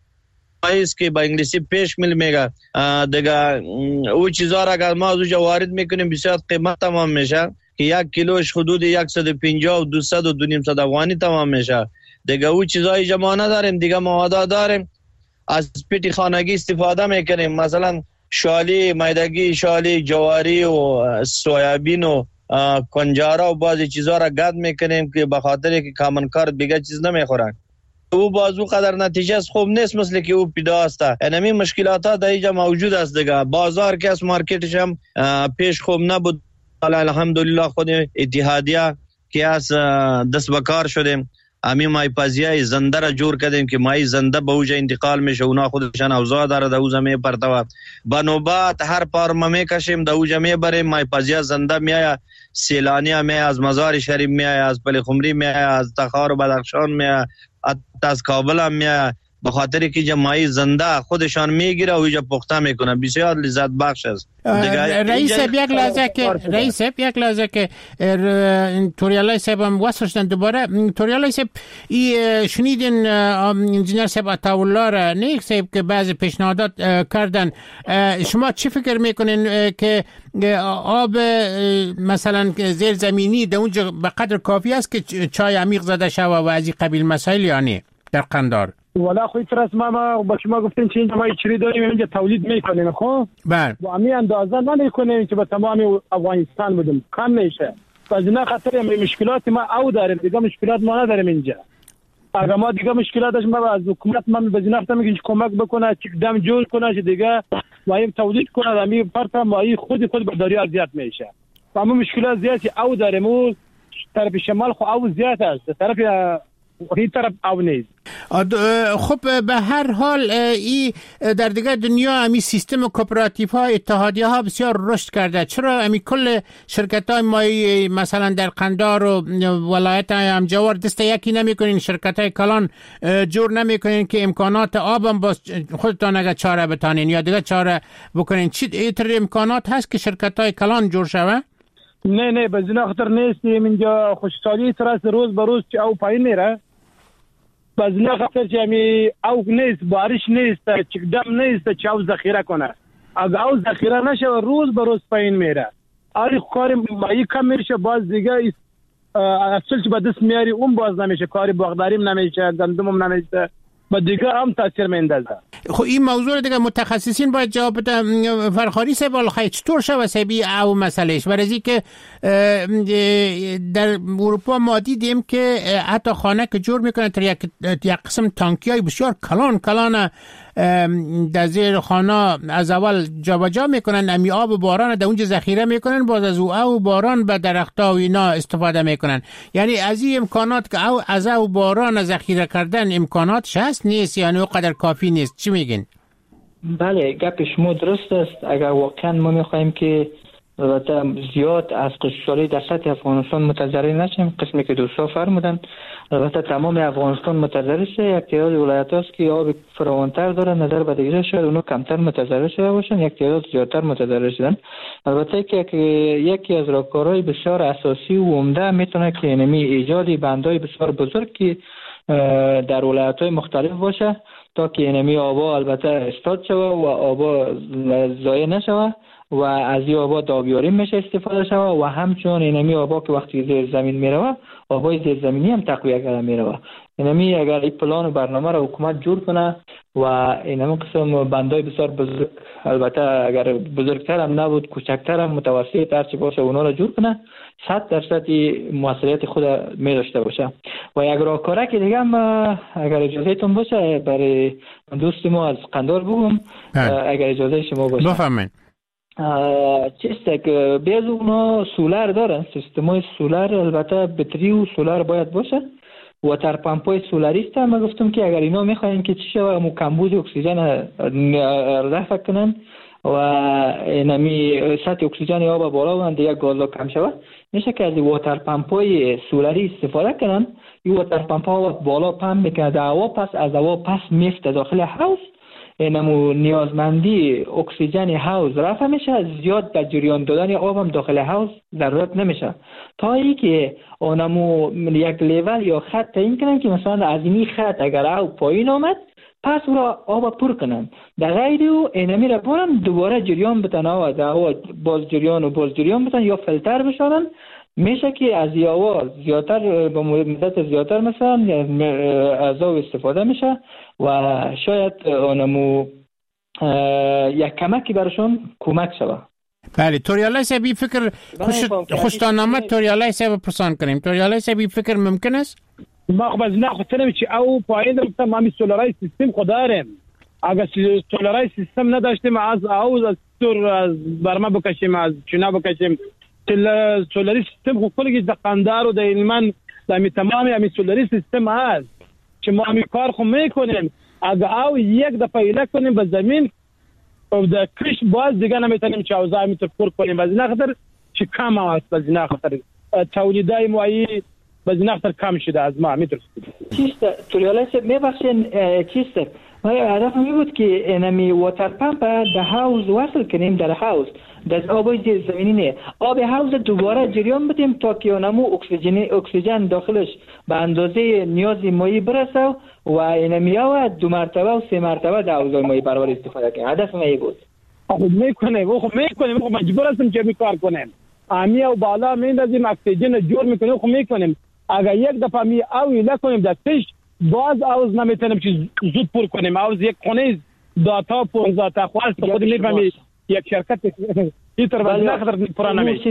Speaker 4: مایز که با انگلیسی پیش میل میگه دیگه او چیزا را اگر ما از اونجا وارد میکنیم بسیار قیمت تمام میشه که 1 کیلوش حدود 150 و 200 و 200 افغانی تمام میشه. دیگه او چیزایی جمع نداریم، دیگه موادا داریم از پیتی خانگی استفاده میکنیم، مثلا شالی میدگی، شالی جواری و سویابین و کنجارا و بعضی چیزا را گد میکنیم که به خاطر که کامنکار دیگه چیز نمیخورن. او بازو قدر نتیجه خوب نیست مثل که او پیدا است. یعنی مشکلات ها در اینجا موجود است دیگه. بازار که از مارکتش هم پیش خوب نبود، الحمدلله خود اتحادیه که از دست بکار شدیم، همین مایپازیای زنده را جور کردیم که مای زنده به اوجا انتقال میشه، اونا خودشان اوضاع داره در اوجا میپرتوه با نوبت هر پارما میکشیم در اوجا میبریم، مایپازیا زنده میآید، سیلانی هم میآید، از مزار شریف میآید، از پل خمری میآید، از تخار و بدخشان میآید، از کابل هم میآید، به خاطر که جمعی زنده خودشان میگیره و اینجا پخته میکنه، بسیار لذت بخش است.
Speaker 1: رئیس یک لحظه که توریالای صاحب هم وصل شدن دوباره. توریالای صاحب شنیدین انجینر صاحب عطاالله را نیک صاحب که بعضی پیشنهادات کردن، شما چی فکر میکنین که آب مثلا زیر زمینی در اونجا به قدر کافی است که چای عمیق زده شوه و از این قبیل مسائل یا نه در قندار؟
Speaker 3: ولا خو ترس ما با شما گفتین که اینجا ما چری داریم اینجا تولید میکنیم، خب
Speaker 1: بله
Speaker 3: و همین اندازه نمیکنیم که به تمام افغانستان بدیم، کم میشه. از این خاطر مشکلات ما او داریم، دیگه مشکلات ما نداریم اینجا. اگر ما دیگه مشکلاتش ما از حکومت من به جناح میگم که کمک بکنه، چک دم جور کنه که دیگه ما تولید کنه، همین فرط ما خود به دریا اذیت میشه. اما مشکلات زیادی او داریم، او طرف شمال خو او زیاد است، طرف این طرف او نیست.
Speaker 1: خب به هر حال ای در دیگه دنیا امی سیستم کوپراتیف ها، اتحادیه ها بسیار رشد کرده. چرا امی کل شرکت های مایی مثلا در قندار و ولایت های همجوار دست یکی نمی کنین، شرکت های کلان جور نمی کنین که امکانات آبم باز خودتان اگر چاره بتانین یا دیگه چاره بکنین؟ چی ایتر امکانات هست که شرکت های کلان جور شوه؟
Speaker 3: نه به زنا خطر نیستیم اینجا، خوشحالی تراس روز به روز که او پایین میره، باز نه خاطر که می او نیست، بارش نیست، چکدم نیست که او ذخیره کنه. اگه او ذخیره نشه روز به روز پایین میره، آری کاری مایی کم میشه، باز دیگه اصل که به دست میاری اون باز نمیشه، کاری باغداریم نمیشه، گندمم نمیشه، با دیگه هم تاثیر میندازه.
Speaker 1: خب این موضوع دیگه متخصصین باید جواب بده. فرخاری صاحب الخیر چطور شوه سبی او مسئلهش؟ برای که در اروپا ما دیدیم که حتی خانه که جور میکنه تر یک قسم تانکی های بسیار کلان در زیر خانه از اول جابجا میکنن، امی آب باران در اونجا ذخیره میکنن، باز از او باران به درخت‌ها و اینا استفاده میکنن. یعنی از این امکانات که از او باران ذخیره کردن امکاناتش هست نیست، یعنی اونقدر کافی نیست؟ چی میگین؟
Speaker 2: بله گپ شما درست است. اگر واقعا ما میخوایم که البته زیاد از خوشحالی در سطح افغانستان متضرر نشیم، قسمی که دوستا فرمودن البته تمام افغانستان متضرر شه، یک تعداد ولایت هست که آب فراوانتر دارن، نظر به دیگه شاید اونو کمتر متضرر شده باشن، یک تعداد زیادتر متضرر شدن. البته که یکی از راهکارهای بسیار اساسی و عمده میتونه که اینمی ایجاد بندهای بسیار بزرگ که در ولایت‌های مختلف باشه تا که اینمی آبا البته استاد شوه و آبا ضایع نشوه. و از این آبا داغیاری میشه استفاده شود و همچنان اینمی آبا که وقتی زیر زمین میروه آبای زیر زمینی هم تقویه کرده میروه. اینمی اگر این پلان و برنامه را حکومت جور کنه و اینمی قسم بندای بسیار بزرگ، البته اگر بزرگتر هم نبود کوچکتر هم متوسط هرچی باشه اونا را جور کنه 100% موثریت خود می داشته باشه. و یک راهکاره که دیگه هم اگر اجازه تون باشه برای دوست ما از قندار بگم اگر اجازه شما باشه
Speaker 1: بفرمایید.
Speaker 2: چیسته که بیز اونا سولار دارن، سیستمای سولار، البته بطری و سولار باید باشه. واتر پمپای سولاریست هم گفتم که اگر اینا میخواین که چی شوه مو کمبود اکسیژن رفع کنن و اینمی سطح اکسیژن آب بالا و دیگه گازا کم شود، میشه که از واتر پمپای سولاری استفاده کنن. این واتر پمپا بالا پمپ میکنه در هوا، پس از هوا پس میفته داخل حوض، اینمو نیازمندی اکسیژن حوض رفع میشه، زیاد در جریان دادن آب هم داخل حوض ضرورت نمیشه تا اینکه اونمو یک لیول یا خط تعیین کنن که مثلا از این خط اگر آب پایین آمد پس او را آب پر کنن، در غیر او اینمی را برن دوباره جریان بتن و در هوا باز جریان بتن یا فیلتر بشن. میشه که از هوا زیادتر به مدت زیادتر مثلا از آب استفاده میشه و شاید اونمو یک کمکی برشون کمک شود.
Speaker 1: بله توریالای سبی فکر خوشتانامه توریالای سبی پرسان کنیم. توریالای سبی فکر ممکن است؟
Speaker 3: ما خب از نه خاطر چی او پایین رفتم ما می سولارای سیستم خود داریم. اگر سولارای سیستم نداشتیم از برما بکشیم از چنا بکشیم سولاری سیستم خود کلی در قندار و در علمان در تمامی همی سولاری سیستم هست که ما همی کار خود میکنیم. اگر او یک دفعه ایله کنیم به زمین و در کش باز دیگه نمیتونیم که اوضاع میتر پر کنیم. از این خاطر چه کم هست، از این خاطر تولیدای موایی باز نختر کم شده از ما میترسید.
Speaker 2: چیست توریاله سب میبخشین چیست هدف می بود که اینمی واتر پمپ در حوض وصل کنیم، در حوض در آبای زیر زمینی نه آب حوض دوباره جریان بدیم تا که اونمو اکسیژن داخلش به اندازه نیاز مایی برسه و اینمی ها 2 مرتبه و 3 مرتبه در حوض مایی پروری استفاده کنیم. هدف می بود.
Speaker 3: خب میکنیم خب مجبور هستیم که کار کنیم. امی و بالا میندازیم اکسیژن جور میکنیم. خب میکنیم اگر یک دفعه می اوی نکنیم در تش باز اوز نمیتونیم که زود پر کنیم. اوز یک خونه داتا پر داتا خواست خود میفهمی یک شرکت ایتر باز نخدر پرا نمیشه.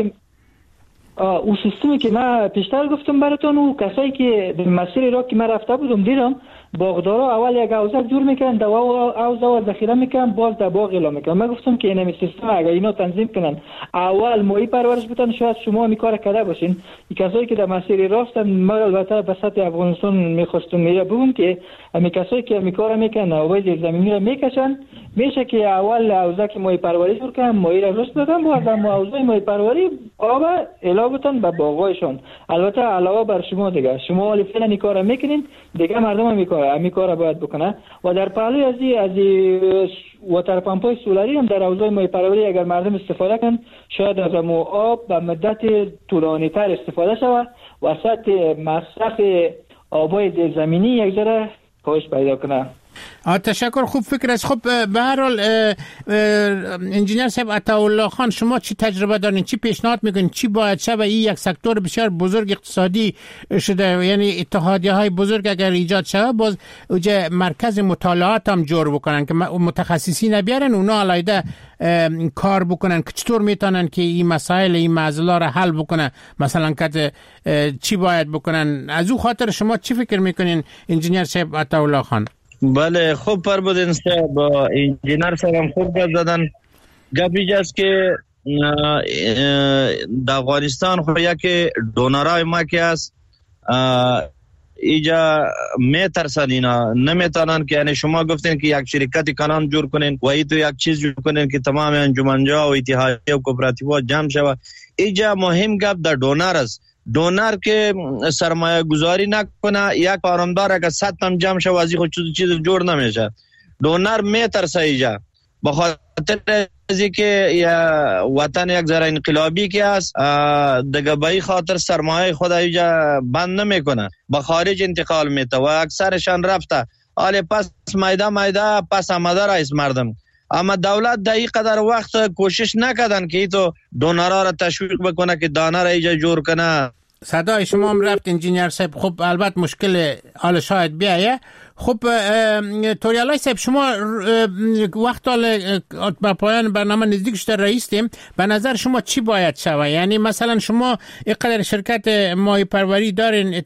Speaker 2: او سیستمی که من پیشتر گفتم براتون و کسایی که در مسیر را که من رفته بودم دیدم باغدارا اول یک حوضه جور میکنن دوا حوضه و ذخیره میکنن باز در باغ اعلام میکنن. من گفتم که این سیستم اگر اینا تنظیم کنن اول ماهی پرورش بدن شاید شما می کار کرده باشین. این کسایی که در مسیر راستن ما البته به سطح افغانستان میخواستم بگم که همین کسایی که می کار میکنن آبای زیر زمینی را میکشن میشه که اول حوضه که ماهی پروری جور کنن ماهی را رشد بدن و در حوضه ماهی پروری آب اعلام بدن به باغایشون. البته علاوه بر شما دیگه شما ولی فعلا این کارا میکنین دیگه مردم هم این کارا باید بکنن و در پهلوی از واتر پمپای سولاری هم در حوضه ماهی پروری اگر مردم استفاده کنن شاید از آب به مدت طولانی تر استفاده شود و سطح مصرف آبای زیر زمینی یک ذره کاهش پیدا کنه.
Speaker 1: تشکر، خوب فکر است. خب به هر حال انجینیر صاحب عطاالله خان شما چی تجربه دارین، چی پیشنهاد میکنین، چی باید شه؟ این یک سکتور بسیار بزرگ اقتصادی شده، یعنی اتحادیه های بزرگ اگر ایجاد شه باز اوجا مرکز مطالعات هم جور بکنن که متخصصین بیارن اونا علیده کار بکنن که چطور میتونن که این مسائل این معضلات را حل بکنن، مثلا که چی باید بکنن. از او خاطر شما چی فکر میکنین انجینیر صاحب عطاالله خان؟
Speaker 4: بله خوب فرمودین صاحب، انجینیر صاحب هم خوب گپ زدن. گپ اینجاست که در افغانستان خو یکی دونرای ما که هست اینجا میترسن، اینا نمیتونن که یعنی شما گفتین که یک شرکت کنان جور کنین و ایتو یک چیز جور کنین که تمام انجمنجا و اتحادیه و کوپراتیوها جمع شوه. اینجا مهم گپ در دونر است. دونر که سرمایه گذاری نکنه یک کارمندار اگر 100 تام جمع شوه از خود چیز جور نمیشه. دونر میترسه اینجا بخاطر ازی که وطن یک ذره انقلابی که است دیگه به این خاطر سرمایه خود اینجا بند نمیکنه، به خارج انتقال میته و اکثرشان رفته. حالا پس میده پس آمده رئیس مردم اما دولت در این قدر وقت کوشش نکردن که تو دونرها را تشویق بکنه که دانه را اینجا جور کنه.
Speaker 1: صدای شما هم رفت انجینیر صاحب. خب البته مشکل حال شاید بیایه. خب توریالای صاحب، شما وقت با پایان برنامه نزدیک شده رئیسیم، به نظر شما چی باید شود؟ یعنی مثلا شما اینقدر شرکت ماهی پروری دارین،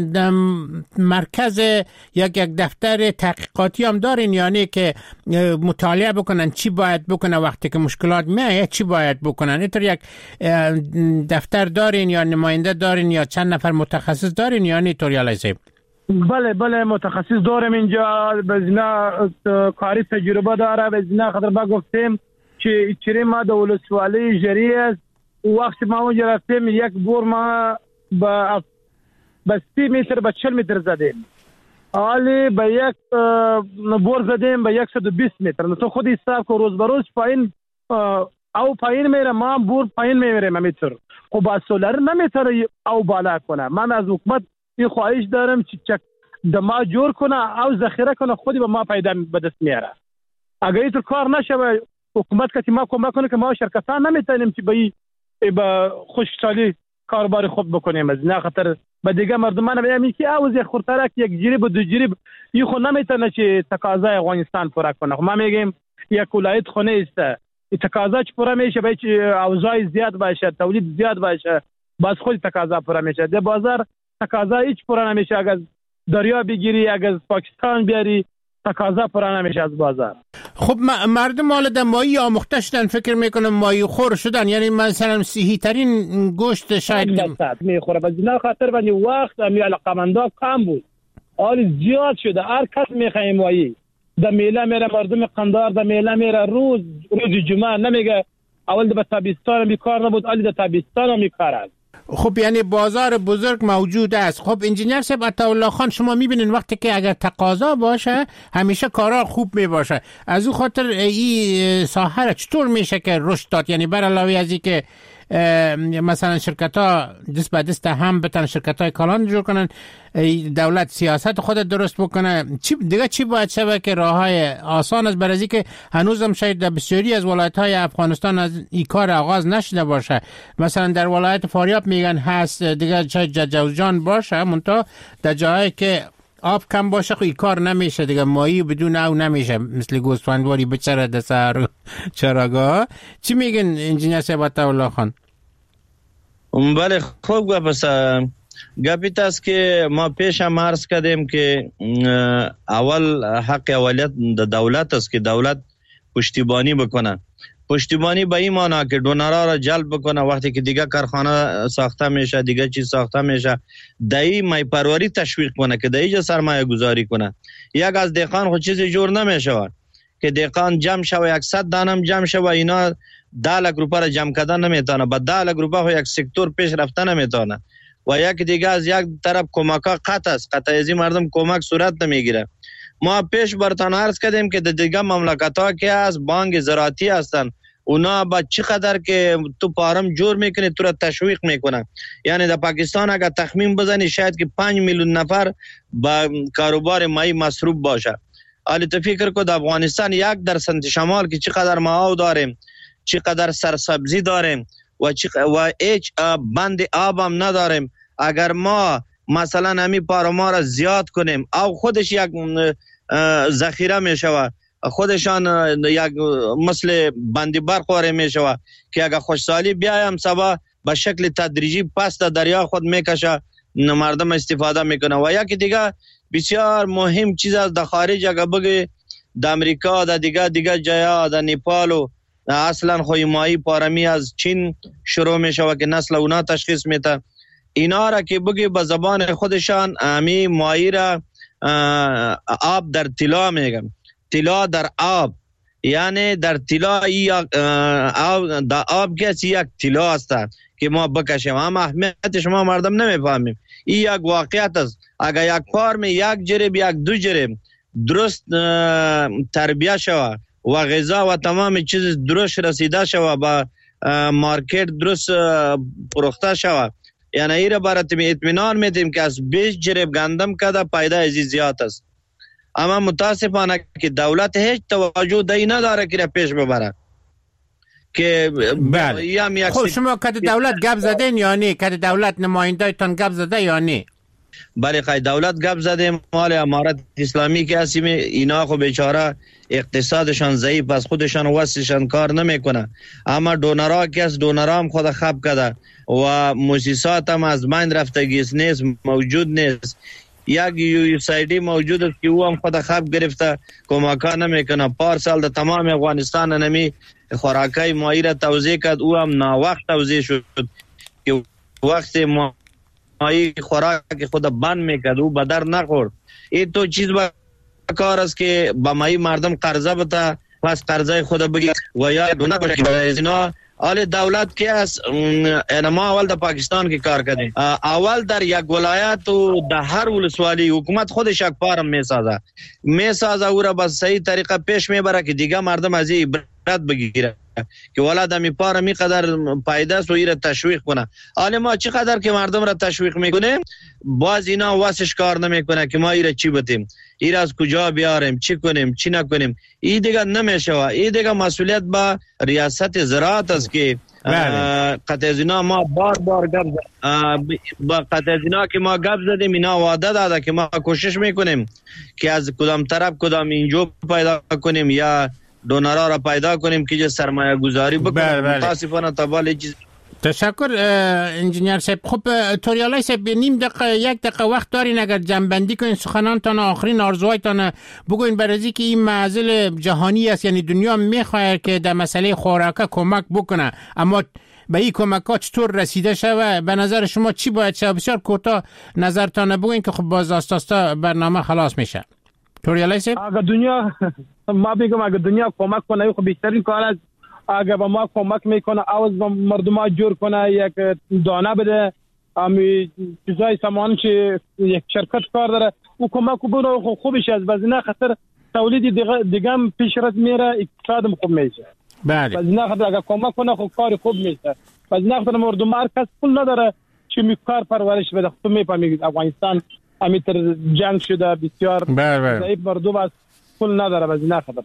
Speaker 1: مرکز یک دفتر تحقیقاتی هم دارین، یعنی که مطالعه بکنن چی باید بکنه وقتی که مشکلات میایه، چی باید بکنن. اینطور یک دفتر دارین یا نماینده دارین یا چند نفر متخصص دارین؟ یعنی توریالای صاحب
Speaker 3: بله متخصص دارم اینجا، بزنا کاری تجربه داره. بزنا خاطر با گفتیم که چیری ما در ولسوالی جری است، وقتی ما اونجا رفتیم یک بور ما با 30 متر به 40 متر زدیم، حالی به یک بور زدیم به 120 متر. تو خود حساب کن روز به روز پایین او پایین میره، ما بور پایین میریم متر. خب با سولر نمیتونه او بالا کنه. من از حکومت این خواهش دارم که دما جور کنه او ذخیره کنه، خودی به ما پیدا به دست میاره. اگر اینطور کار نشه حکومت کسی ما کمک کنه که ما شرکتان نمیتونیم که به خوشحالی کاربار خود بکنیم. از نه خاطر به دیگه مردمان بیامی که اوز یک خورترک یک جریب و دو جریب این خود نمیتونه که تقاضای افغانستان پورا کنه. ما میگیم یک ولایت خونه است، تقاضا چه پورا میشه باید اوضاع زیاد باشه، تولید زیاد باشه، باز خود تقاضا پورا میشه. در بازار تقاضا هیچ پورا نمیشه. اگر دریا بگیری، اگر پاکستان بیاری، تقاضا پورا نمیشه از بازار.
Speaker 1: خب مردم حالا در ماهی آموخته شدن، فکر میکنم ماهی خور شدن، یعنی مثلا صحی ترین گوشت شاید
Speaker 3: میخوره. از این خاطر بندی وقت امی علاقمندا کم بود، حال زیاد شده. هر کس میخواه ماهی در میله میره، مردم قندار در میله میره. روز جمعه نمیگه اول در تابستان بیکار نبود، حالی در تابستان هم میکارد.
Speaker 1: خب یعنی بازار بزرگ موجود است. خب انجینیر صاحب عطاالله خان، شما میبینین وقتی که اگر تقاضا باشه همیشه کارا خوب میباشه. از او خاطر این ساحه چطور میشه که رشد داد؟ یعنی بر علاوه از این که مثلا شرکت ها دست به دست هم بتن شرکت های کلان جور کنن، دولت سیاست خود درست بکنه، چی باید شده که راه های آسان است؟ برای که هنوزم شاید در بسیاری از ولایت های افغانستان از این کار آغاز نشده باشه. مثلا در ولایت فاریاب میگن هست، دیگه شاید جوزجان باشه، منتها در جایی که آب کم باشه این کار نمیشه دیگه. ماهی بدون او نمیشه، مثل گوسفندواری بچره در سر چراگاه. چی میگن انجینیر صاحب عطاالله خان؟
Speaker 4: بله خوب گپیت است که ما پیش هم عرض کردیم که اول حق اولیت دولت است که دولت پشتیبانی بکنه. پشتیبانی به این معنی که دونرها را جلب بکنه. وقتی که دیگه کارخانه ساخته میشه، دیگه چیز ساخته میشه، دایی ماهی پروری تشویق کنه که دایی سرمایه گذاری کنه. یک از دهقان خود چیزی جور نمیشه که دهقان جمع شوه 100 دانم جمع شوه، اینا 10 لک روپیه را جمع کردن نمیتونه، با 10 لک روپیه یک سکتور پیش رفتن نمیتونه. و یک دیگه از یک طرف کمکا قطع است، قطع ازی مردم کمک صورت نمیگیره. ما پیش برتان عرض کردیم که دیگه مملکت ها که از بانک زراعتی هستن، اونا با چقدر که تو پارم جور میکنه تو را تشویق میکنن. یعنی در پاکستان اگر تخمین بزنی شاید که 5 میلیون نفر با کاروبار ماهی مصروف باشه. حالی تو فکر کو در افغانستان 1% شمال که چقدر ماهو داریم، چقدر سرسبزی داریم و هیچ بند آب هم نداریم. اگر ما مثلا همی پارما را زیاد کنیم او خودش یک ذخیره میشوه، خودشان یک مثل بندی برخوره میشوه که اگر خوشسالی بیایم سبا به شکل تدریجی پس دریا خود میکشه، مردم استفاده میکنه. و یکی دیگه بسیار مهم چیز از در خارج اگر بگی در امریکا، در دیگه جایا، در نیپال و اصلا خوی ماهی پارمی از چین شروع میشوه که نسل اونا تشخیص میده. اینا را که بگی به زبان خودشان امی ماهی را آب در طلا میگم، طلا در آب، یعنی در طلا در آب کسی یک طلا است که ما بکشیم. اما اهمیت شما مردم نمیفهمیم. این یک واقعیت است. اگر یک پارم یک جریب یک دو جریب درست تربیه شود و غذا و تمام چیز درست رسیده شود، با مارکت درست پروخته شود، یعنی ایره برات اطمینان میدیم که از 20 جریب گندم کده پیدا ازی زیاد است. اما متاسفانه که دولت هیچ توجه دایی نداره که پیش ببره که
Speaker 1: بله. خب شما کد دولت گپ زدین یا نه؟ کد دولت نماینده‌تان گپ زده یا نه؟
Speaker 4: بله خیلی دولت گپ زده. مال امارت اسلامی که هستیم اینا خب بیچاره اقتصادشان ضعیف از خودشان واسشان کار نمیکنه، اما دونرها که از دونرها هم خود خب کرده و مؤسسات هم از بین رفتگیست نیست، موجود نیست. یک USAID موجود است که او هم خود خب گرفته، کمکا نمیکنه. پارسال در تمام افغانستان نمی خوراکای مایی را توزیع کرد، او هم ناوقت توزیع شد که وقت مایی خوراک خود بند میکرد، او بدر نخورد. این تو چیز با کار است که با مایی مردم قرضه بده، پس قرضه خود بگیر و یا دونه باشه که اینا. حال دولت که است، ما اول در پاکستان که کار کردیم، اول در یک ولایت و در هر ولسوالی حکومت خودش یک فارم میسازه او را با صحیح طریقه پیش میبره که دیگه مردم از این عبرت بگیره که ولاد همی پار می قدر پایدست و ایره تشویق کنه. حالا ما چقدر که مردم را تشویق میکنیم باز اینا واسش کار نمیکنه که ما ایره چی بتیم، ایره از کجا بیاریم، چی کنیم چی نکنیم. این دیگه نمیشه. این دیگه مسئولیت با ریاست زراعت است که قطع از اینا ما بار با قطع از اینا که ما گپ زدیم اینا وعده داده که ما کوشش میکنیم که از کدام طرف کدام اینجا پیدا کنیم یا دونرها را پیدا کنیم که سرمایه گذاری بکنیم. متاسفانه تبال چیز.
Speaker 1: تشکر انجینیر صاحب. خب توریالای صاحب نیم دقیقه یک دقیقه وقت دارین اگر جنبندی کنین سخنانتان آخرین آرزوهایتان بگوین برای که این معضل جهانی است، یعنی دنیا میخواد که در مسئله خوراک کمک بکنه، اما به این کمک ها چطور رسیده شوه؟ به نظر شما چی باید شد؟ بسیار کوتاه نظرتان بگوین که خب باز آستاستا برنامه خلاص میشه. توریالای صاحب
Speaker 3: اگر دنیا ما بگم اگر دنیا کمک کنه خب بهترین کار است. اگر به ما کمک میکنه آواز با مردم ها جور کنه، یک دانه بده، امی چیزای سامان که یک شرکت کار داره او کمک کنه خوبش است. باز نه خطر تولید دیگه هم پیش رفت میره، اقتصادم خوب میشه.
Speaker 1: بله.
Speaker 3: باز نه خطر اگر کمک کنه خب کار خوب میشه. باز نه خطر مردم هر کس پول نداره چه میکار پرورش بده. تو میفهمید افغانستان امیتر جنگ شده بسیار ضعیف مردم است، پول نداره. باز نه خطر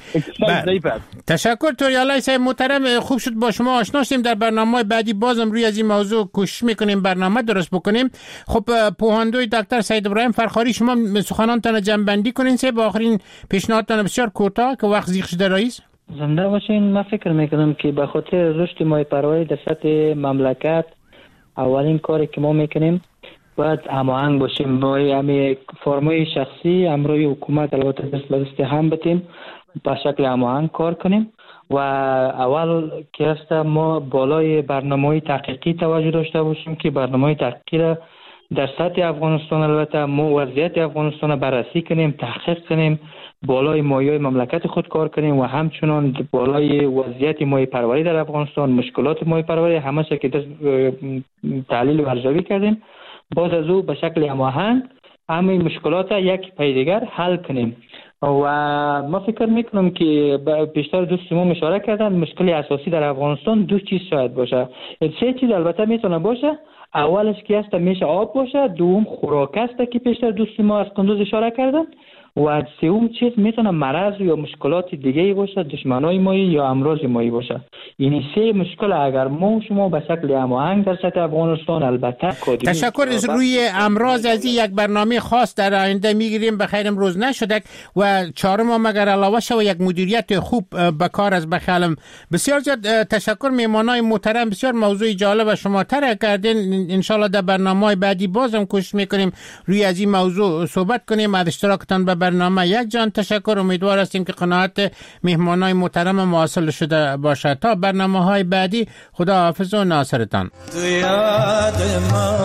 Speaker 1: تشکر توریالای صاحب محترم. خوب شد با شما آشنا شدیم. در برنامه بعدی بازم روی از این موضوع کوشش میکنیم برنامه درست بکنیم. خب پوهاندوی دکتر سید ابراهیم فرخاری شما سخنانتان جنبندی کنین سه با آخرین پیشنهادتان بسیار کوتاه که وقت زیغ شده رئیس.
Speaker 2: زنده باشین. من فکر میکنم که به خاطر رشد ماهی پروری در سطح مملکت اولین کاری که ما میکنیم باید هماهنگ باشیم با همین فرمای شخصی امروی حکومت البته دست به دست هم بتیم به شکل هماهنگ کار کنیم و اول که است ما بالای برنامه‌های تحقیقی توجه داشته باشیم که برنامه‌های تحقیقی را در سطح افغانستان البته ما وضعیت افغانستان بررسی کنیم، تحقیق کنیم، بالای مایه‌های مملکت خود کار کنیم و همچنان بالای وضعیت مایه پروری در افغانستان، مشکلات مایه پروری همه چیز که تحلیل و ارزیابی کردیم، باز از او به شکل هماهنگ همین مشکلات یک پای دیگر حل کنیم. و ما فکر میکنم که بیشتر دوست ما اشاره کردن مشکل اساسی در افغانستان دو چیز شاید باشه. سه چیز البته میتونه باشه. اولش که است میشه آب باشه، دوم خوراک است که بیشتر دوست ما از کندوز اشاره کردن و سوم چیز میتونه مرض یا مشکلات دیگه باشه، دشمنای مایی یا امراض مایی باشه. این سه مشکل اگر ما شما به شکل هماهنگ در سطح افغانستان البته
Speaker 1: تشکر از روی امراض از یک برنامه خاص در آینده میگیریم. بخیر امروز نشده و چهارم مگر علاوه شو یک مدیریت خوب به کار از بخالم. بسیار زیاد تشکر میمانای محترم، بسیار موضوع جالب شما طرح کردین. ان شاء الله در برنامه بعدی بازم کوشش میکنیم روی از این موضوع صحبت کنیم. از اشتراکتان به برنامه یک جان تشکر. امیدوار هستیم که قناعت مهمانای محترم ما حاصل شده باشد. تا برنامه‌های بعدی خدا حافظ و ناصرتان.
Speaker 5: تو یاد ما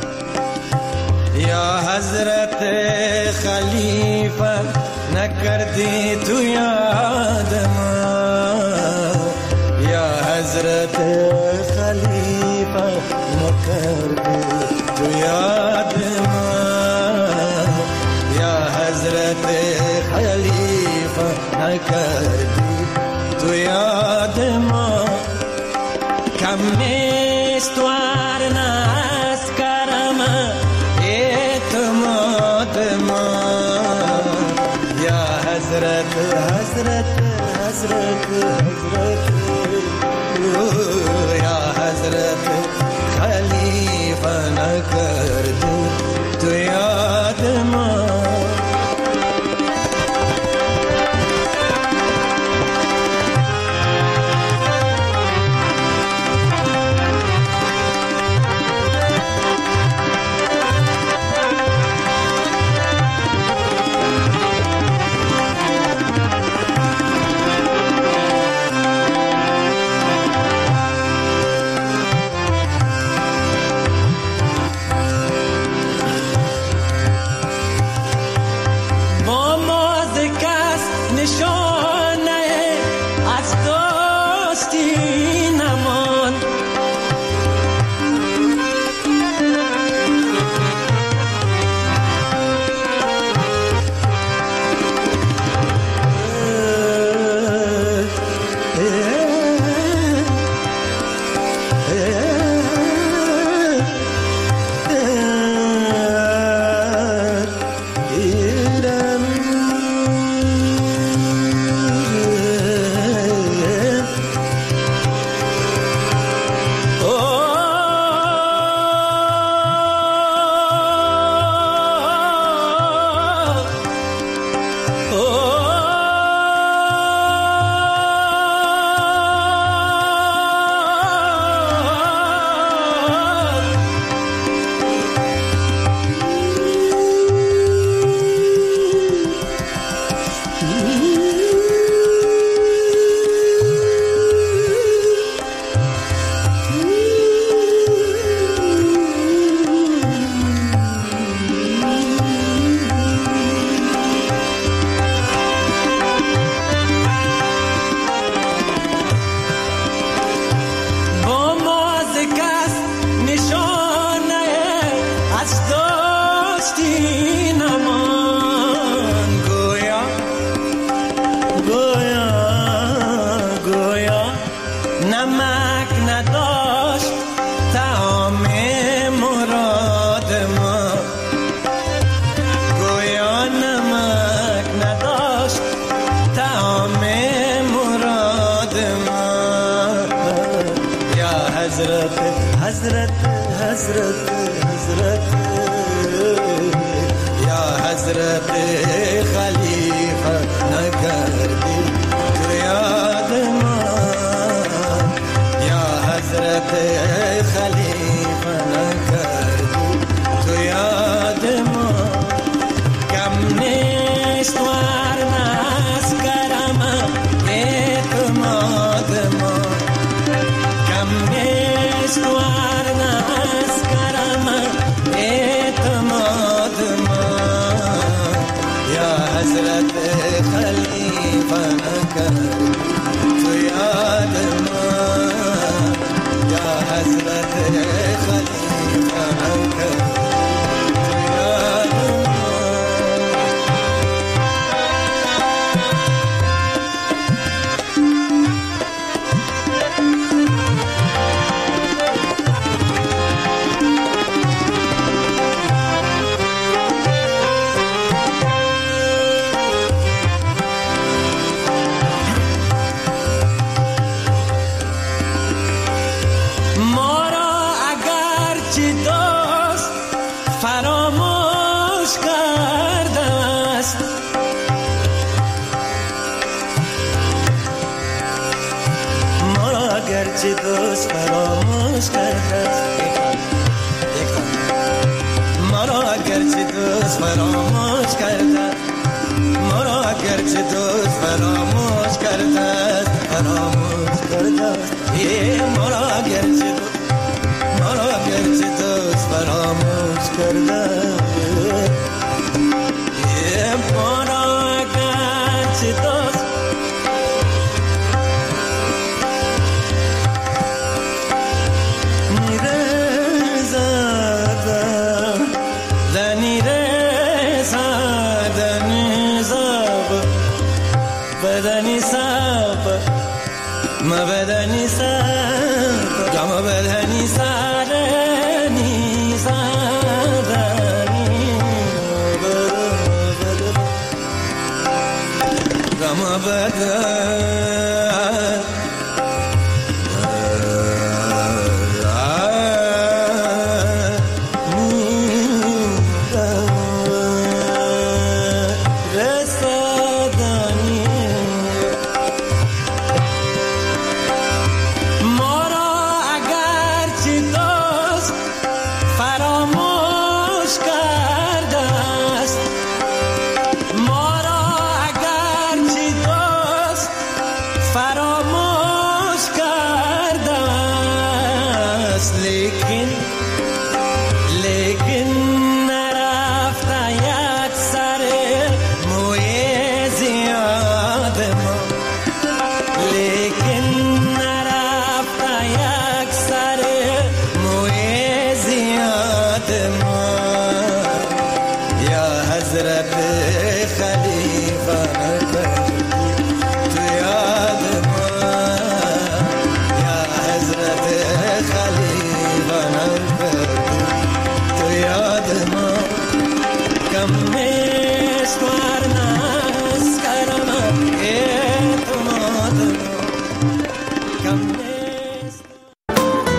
Speaker 5: یا حضرت خلیفه نکردی، تو یاد ما یا حضرت خلیفه نکردی، تو یاد ما یا حضرت خلیفه نکردی، تو یاد ما کم نیست ورناس کرم اعتماد ما حضرت یا حضرت خلیفه نکردی تو یاد ما. But लेकिन